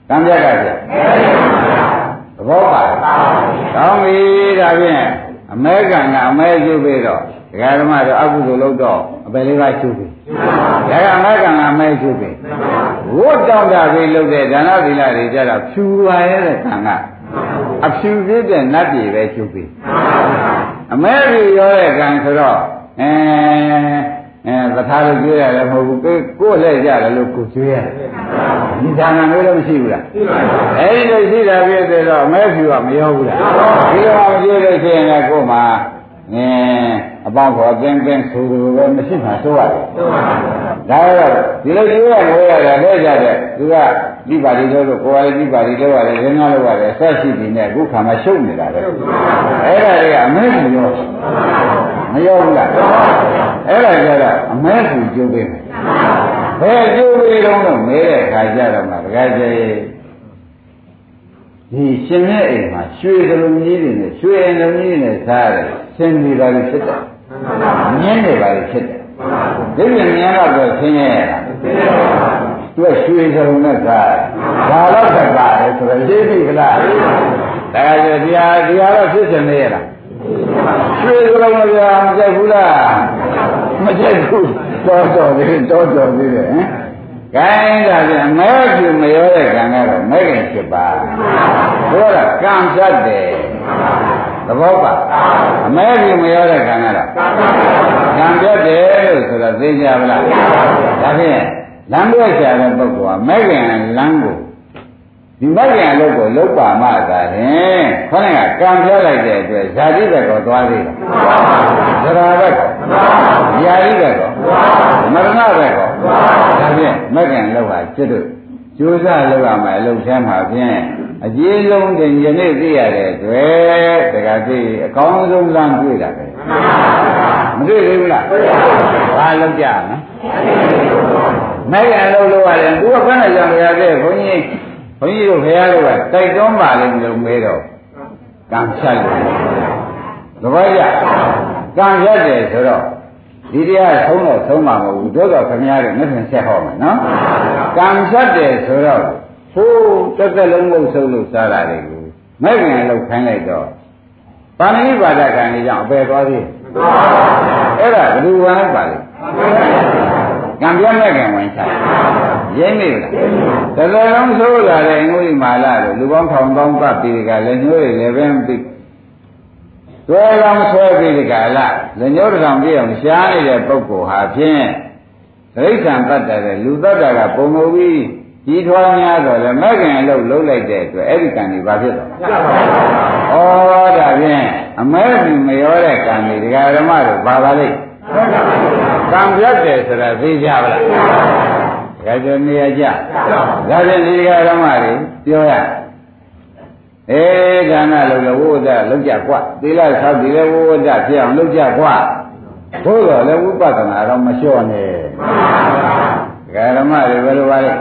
ကံပြတ်ကပြတ်သဘောပါကောင်းပြီဒါဖြင့်အမဲကံကအမဲကျုပ်ပြီးတော့ဒကာဓမ္မတို့အကုသိုလ်လုပ်တော့အပယ်လေးပါးကျုပ်ပြီးဒါကအမဲကံကအမဲကျုပ်ပြီးဝတ်တောင်းတာပြီးလုပ်တဲ့ဒါနသီလတွေကြတော့ဖြူပါရဲ့တဲ့ကံကအဖြူပြည့်တဲ့နတ်ပြည်ပဲကျုပ်ပြီးအမဲကြီးရောတဲ့ကံဆိုတော့အဲအဲသထားလို့ကျွေးရတယ်မဟုတ်ဘူးကိုယ်လည်းကြတယ်လို့ကိုကျွေးရတယ်ဒီဌာနမျိုးတော့မရှိဘူးလားအဲဒီလိုရှိတာပြည့်တဲ့တော့အမဲဖြူကမရောဘူးလားဒီလိုမကျွေးလို့ရှိရင်လည်းကိုယ်မှာအင်းအပေါင်းခေါ်ပင်းပင်းဆိုလိုပဲမရှိမှဆိုရတယ်ဒါတော့ဒီလိုကျွေးရငွေရတယ်လဲကြတဲ့သူကဒီပါဠိလို့ကိုယ်ကလည်းဒီပါဠိလို့ရတယ်ရင်းနာလို့ရတယ်ဆက်ရှိနေနဲ့အခုခါမှရှုပ်နေတာပဲအဲ့ဒါတွေကအမဲဖြူရောမရောဘူးလားအဲ့ဒါကြတော့အမဲဖြူကျုပ်ပေးမယ်ဘယ်ကျိုးပြီးတော့တော့မဲတဲ့ခါကြတော့မှတခါကျရင်ဒီရှင်ရဲ့အိမ်မှာရွှေစလုံးကြီးတွေနဲ့ရွှေအလုံးကြီးတွေနဲ့စားတယ်ဆင်းနေပါလိမ့်ဖြစ်တယ်မြင်းနေပါလိမ့်ဖြစ်တယ်ဒီပြင်မြင်းတော့ဆင်းရဲရတာသူကရွှေစလုံးနဲ့စားဒါတော့သက်ပါတယ်ဆိုတော့လေးပြီကလားဒါကြဒီဟာဒီဟာတော့ဖြစ်နေရလားရွှေစလုံးမပြမကြိုက်ဘူးလားမကြိုက်ဘူးတော်တော်လေးတော်တော်လေးတယ်ဟမ်ကိုင်းဒါပြန်မဲဖြူမရောတဲ့ကံကတော့မဲခင်ဖြစ်ပါဘုရားကံဖြတ်တယ်သဘောပါအမဲဖြူမရောတဲ့ကံကတော့ကံဖြတ်တယ်လို့ဆိုတော့သိကြပါလားဒါဖြင့်လမ်းပြချတဲ့ပုဂ္ဂိုလ်ကမဲခင်လမ်းကိုဒီမဲခင်အလုပ်ကိုလုပ်ပါမှသာရင်ခေါင်းကကံဖြတ်လိုက်တဲ့အတွက်ဇာတိဘက်ကိုသွားသေးတယ်သရာဘက်ကိုယာတိဘက်ကိုမရဏဘက်ကိုဒါဖြင့်မက္ကံလောက်ဟာจิตတို့ကြိုးစားလောက်ရမယ်အလုပ်ထဲမှာဖြင့်အကြီးဆုံးတင်ယနေ့သိရတဲ့တွေ့တကယ်သိအကောင်းဆုံးလမ်းတွေ့တာပဲမတွေ့သေးဘူးလားဘာလုပ်ကြမလဲမက္ကံလောက်လို့ရတယ်သူကဘယ်နဲ့ကြောင့်ရတဲ့ဘုန်းကြီးဘုန်းကြီးတို့ခရားတို့ကတိုက်တွန်းပါလိမ့်လို့မေးတော့ကံဖြတ်လို့သဘောကျကံဖြတ်တယ်ဆိုတော့ဒီတရားဆုံးတော့ဆုံးမှာမဟုတ်ဘူးတို့တော့ခင်ဗျားတို့မျက်နှာဆက်ဟောမယ်နော်ကံဖြတ်တယ်ဆိုတော့ဟိုးတစ်သက်လုံးလို့ဆုံးလို့စားတာတွေကိုမဲ့ခင်လောက်ခိုင်းလိုက်တော့ပါဏိပါဒကံကြီးကြောင့်အပယ်သွားသေးအဲ့ဒါဘယ်လိုဝင်လိုက်ပါလဲကံပြတ်မဲ့ခင်ဝင်ချရင်းနေလားတစ်သက်လုံးဆိုးလာတဲ့အင်္ဂုလိမာလတို့လူပေါင်းထောင်ပေါင်းပတ်ပြီးကလည်းညိုးတွေလည်းပဲပြီးဆွဲကောင်းဆွဲပြီးဒီကလာလက်ညှိုးတစ်ဆောင်ပြည့်အောင်ရှားနေတဲ့ပုဂ္ဂိုလ်ဟာဖြင့်ဒိဋ္ဌံတတ်တဲ့လူတတ်တာကပုံမူပြီးကြီးထွားများတော့လည်းမဲ့ခင်အလုပ်လုပ်လိုက်တဲ့အတွက်အဲ့ဒီကံကြီးဘာဖြစ်တော့ဩဒါဖြင့်အမဲပြီမရောတဲ့ကံကြီးဒကာဓမ္မတို့ဘာပါလိမ့်ကံပြတ်တယ်ဆိုတာသိကြပါလားဒကာကျနေရကြဒါဖြင့်ဒီဒကာဓမ္မတွေပြောရအေးဒါနလုံးလည်းဝိဝဒလုံးကြကွသီလဆောက်ဒီလည်းဝိဝဒဖြစ်အောင်လုပ်ကြကွသို့တော်လည်းဝိပဿနာတော့မလျှော့နဲ့ဓမ္မတွေဘယ်လိုပါလဲ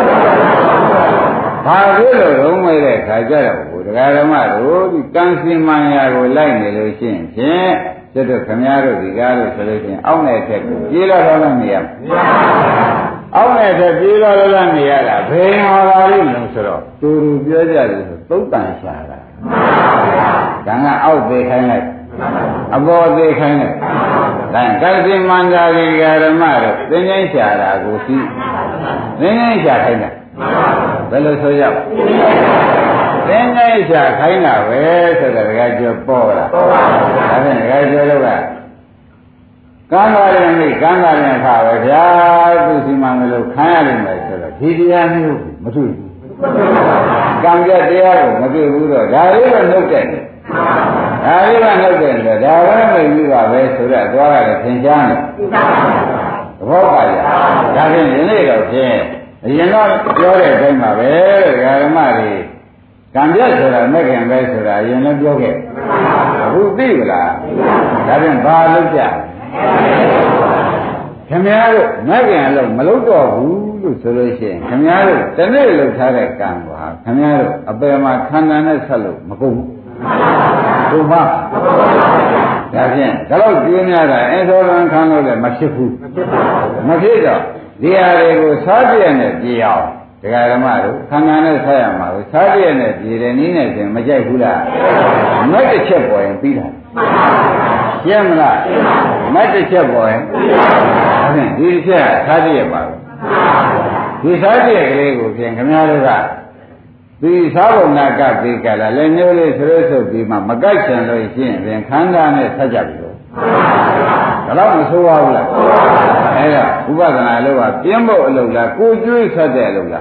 ဘာဖြစ်လို့လုံးဝတဲ့ခါကြတော့ဘုရားဓမ္မတို့ဒီကံစင်မှန်ရာကိုလိုက်နေလို့ရှိရင်ဖြင့်ကျွတ်ခမည်းတော်ဒီကားလို့ဆိုလို့ရှိရင်အောက်နဲ့ထက်ကိုပြေးလာတော့လည်းမရဘူးအောက်နဲ့ထက်ပြေးလာတော့နေရတာဘယ်ဟောလာလို့လဲဆိုတော့တူတူပြောကြတယ်ဆိုသုတ်တန်ရှာတာကံကအောက်သေးခိုင်းလိုက်အပေါ်သေးခိုင်းလိုက်ဒါကံစင်မှန်ရာဒီကာဓမ္မတို့သင်္ချိုင်းရှာတာကိုသိသင်္ချိုင်းရှာခိုင်းတာဘယ်လိုဆိုရသင်္ချိုင်းရှာခိုင်းတာပဲဆိုတော့ဒကာကျော်ပေါ်လာဒါဖြင့်ဒကာကျော်တို့ကကံပါရင်မိကံပါရင်ခါပဲဗျာသူစီမံလို့ခံရလိမ့်မယ်ဆိုတော့ဒီတရားမျိုးမတွေ့ဘူးကံပြတရားကိုမတွေ့ဘူးတော့ဒါလေးတော့နှုတ်တယ်ဒါလေးကနှုတ်တယ်ဆိုတော့ဒါပဲမိပြီးပါပဲဆိုတော့သွားရတယ်သင်ချမ်းတယ်သဘောပါရဲ့ဒါဖြင့်ဒီနေ့တော့ဖြင့်အရင်တော့ပြောတဲ့အတိုင်းပါပဲဓမ္မတွေကံပြတ်ဆိုတာမဲ့ခင်ပဲဆိုတာအရင်လည်းပြောခဲ့အခုသိပြီလားဒါဖြင့်ဘာလုပ်ကြခင်ဗျားတို့မဲ့ခင်အလုပ်မလုပ်တော့ဘူးလို့ဆိုလို့ရှိရင်ခင်ဗျားတို့တနေ့လုပ်ထားတဲ့ကံကဟာခင်ဗျားတို့အပယ်မှာခန္ဓာနဲ့ဆက်လို့မကုန်ဘူးဟုတ်ပါဒါဖြင့်ဒါတော့ကျွေးများတာအဲသောလံခံလို့လည်းမဖြစ်ဘူးမဖြစ်တော့ဒီဟာတွေကိုစားပြည့်နဲ့ပြေအောင်ဒဒကာဓမ္မတို့ခန္ဓာနဲ့ဆက်ရမှာကိုစားပြည့်နဲ့ပြည်တယ်နည်းနဲ့ဆိုမကြိုက်ဘူးလားမက်တစ်ချက်ပေါ်ရင်ပြီးတာရှင်းမလားမက်တစ်ချက်ပေါ်ရင်ဒါဖြင့်ဒီတစ်ချက်စားပြည့်ပါဘူးဒီစားပြည့်ကလေးကိုဖြင့်ခင်ဗျားတို့ကဒီစားပုံနာကပ်ပြီးကြလားလည်းမျိုးလေးဆွဆွပြီးမှမကြိုက်ချင်လို့ရှိရင်ဖြင့်ခန္ဓာနဲ့ဆက်ကြပြီလို့ဒါတော့မဆိုးပါဘူးလားအဲ့ဒါဥပဒနာလို့ကပြင်းဖို့အလုပ်လားကိုကျွေးဆက်တဲ့အလုပ်လား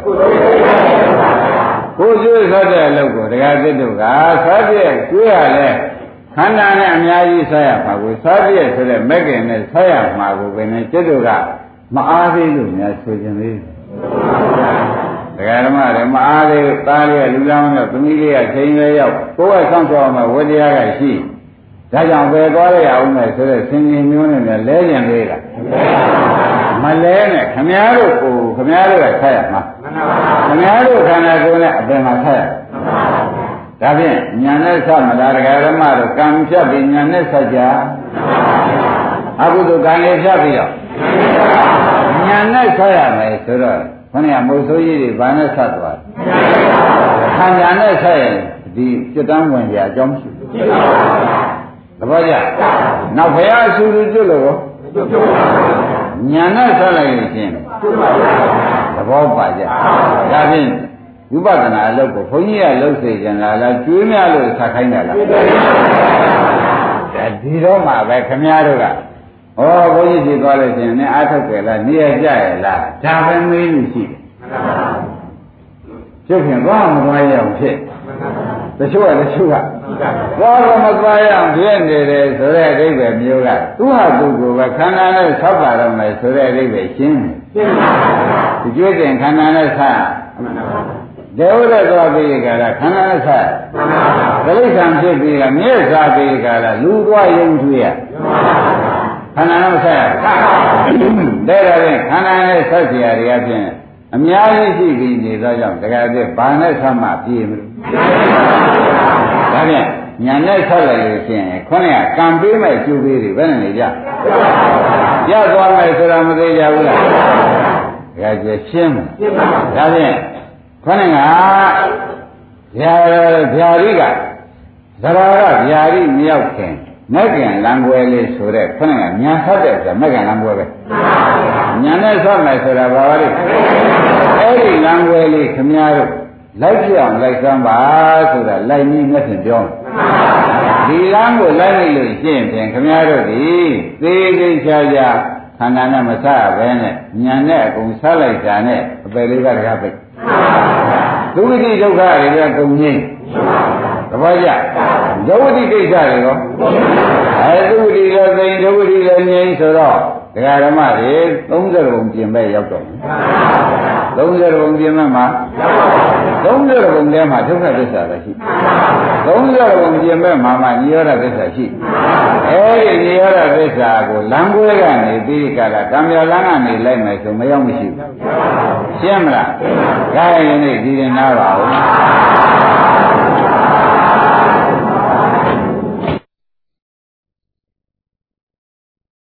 ကိုကျွေးဆက်တဲ့အလုပ်ကိုတရားသစ်တို့ကစားပြည့်ကျွေးရလဲခန္ဓာနဲ့အများကြီးဆက်ရမှာကိုစားပြည့်ဆိုတဲ့မက်ကင်နဲ့ဆက်ရမှာကိုပဲနဲ့จิตတို့ကမအားသေးလို့များဆိုခြင်းလေးတရားဓမ္မတွေမအားသေးသားလေးကလူလောင်းတော့သမီးလေးကချိန်လေးရောက်ကိုယ်ကဆောင်းဆောင်းမှဝတရားကရှိဒါကြောင့်ပဲသွားရအောင်မယ်ဆိုတဲ့ဆင်ញင်မျိုးနဲ့လဲကျင်လေးကမလဲနဲ့ခမည်းတော်ကိုခမည်းတော်ကဆက်ရမှာခမည်းတော်ခန္ဓာကိုယ်နဲ့အပင်မှာဆက်ရဒါဖြင့်ညာနဲ့ဆက်မလားတရားဓမ္မတို့ကံဖြတ်ပြီးညာနဲ့ဆက်ကြအကုသိုလ်ကံလေးဖြတ်ပြီးတော့ညာနဲ့ဆက်ရမယ်ဆိုတော့ခொနည်းမုတ်ဆိုးကြီးတွေဘာနဲ့ဆက်သွားခန္ဓာနဲ့ဆက်ရင်ဒီစိတ်တန်းဝင်ကြအကြောင်းရှိသဘောကျနောက်ဘုရားအဆူတူကျွလို့ညာနဲ့ဆက်လိုက်လို့ရှိရင်သဘောပါကြဒါဖြင့်ဝိပဿနာအလုပ်ကိုဘုန်းကြီးကလှုပ်စေကြလားလားကျွေးများလို့ဆက်ခိုင်းတယ်လားဒီတော့မှပဲခမည်းတော်ကဩဘုန်းကြီးစီသွားလို့ရှိရင်လည်းအားထုတ်ကြလားနေရကြရလားဒါပဲမေးလို့ရှိတယ်ဖြစ်ဖြင့်သွားမသွားရအောင်ဖြစ်တချို့ကတချို့ကသွားတော့မသွားရအောင်ဖြစ်နေတယ်ဆိုတဲ့အဓိပ္ပာယ်မျိုးကသူဟာသူကိုပဲခန္ဓာနဲ့ဆောက်ပါတော့မယ်ဆိုတဲ့အဓိပ္ပာယ်ရှင်းတယ်ဒီကျွေးတင်ခန္ဓာနဲ့ဆက်ဒေဝရသွားပြီးကြတာခန္ဓာနဲ့ဆက်ဒိဋ္ဌံဖြစ်ပြီးကမြဲစားပြီးကြတာလူသွားယုံထွေးရခန္ဓာနဲ့ဆက်ရတဲ့ဒါဖြင့်ခန္ဓာနဲ့ဆက်เสียတွေကဖြင့်အများကြီးရှိပြီးနေသောကြောင့်တကယ်ပြဘာနဲ့ဆက်မှပြေမလို့ဒါဖြင့်ညာနဲ့ဆက်လိုက်လို့ရှိရင်ခေါင်းကကံပေးမဲ့ကျိုးပေးတွေဘယ်နဲ့နေကြရသွားမယ်ဆိုတာမသေးကြဘူးလားတကယ်ကျရှင်းမယ်ဒါဖြင့်ခေါင်းကဗျာဗျာရိကသရကဗျာရိမရောက်ခင်မက္ကင်လံွယ်လေးဆိုတဲ့ခေါင်းကညာဆက်တဲ့ဆိုမက္ကင်လံွယ်ပဲညာနဲ့ဆက်မယ်ဆိုတာဘာပါလဲအဲ့ဒီလံွယ်လေးခမည်းတော်လိုက်ပြအောင်လိုက်စမ်းပါဆိုတာလိုက်နည်းမျက်ဖြင့်ပြောဒီလမ်းကိုလိုက်လိုက်လို့ရှင်းပြန်ခမည်းတော်ဒီသေးသေးချာချာခန္ဓာနဲ့မဆရဘဲနဲ့ညာနဲ့အကုန်ဆလိုက်တာနဲ့အပယ်လေးကတကားပိတ်ဒုက္ခဒုက္ခတွေကကုန်ငိမ့်သဘောကျဒုဝတိကိစ္စတွေရောအဲဒုဝတိလည်းသိဒုဝတိလည်းငြိမ်းဆိုတော့ဒကာဓမ္မတွေသုံးဆယ်ဘုံပြင်မဲ့ရောက်တော့သုံးဆယ်ဘုံပြင်မဲ့မှာသုံးဆယ်ဘုံထဲမှာဒုက္ခသစ္စာပဲရှိသုံးဆယ်ဘုံပြင်မဲ့မှာမှနိရောဓသစ္စာရှိအဲဒီနိရောဓသစ္စာကိုလမ်းပွဲကနေပြီးကြတာကံပြလမ်းကနေလိုက်မယ်ဆိုမရောက်မရှိဘူးရှင်းမလားဒါရင်ဒီရင်နားပါဦး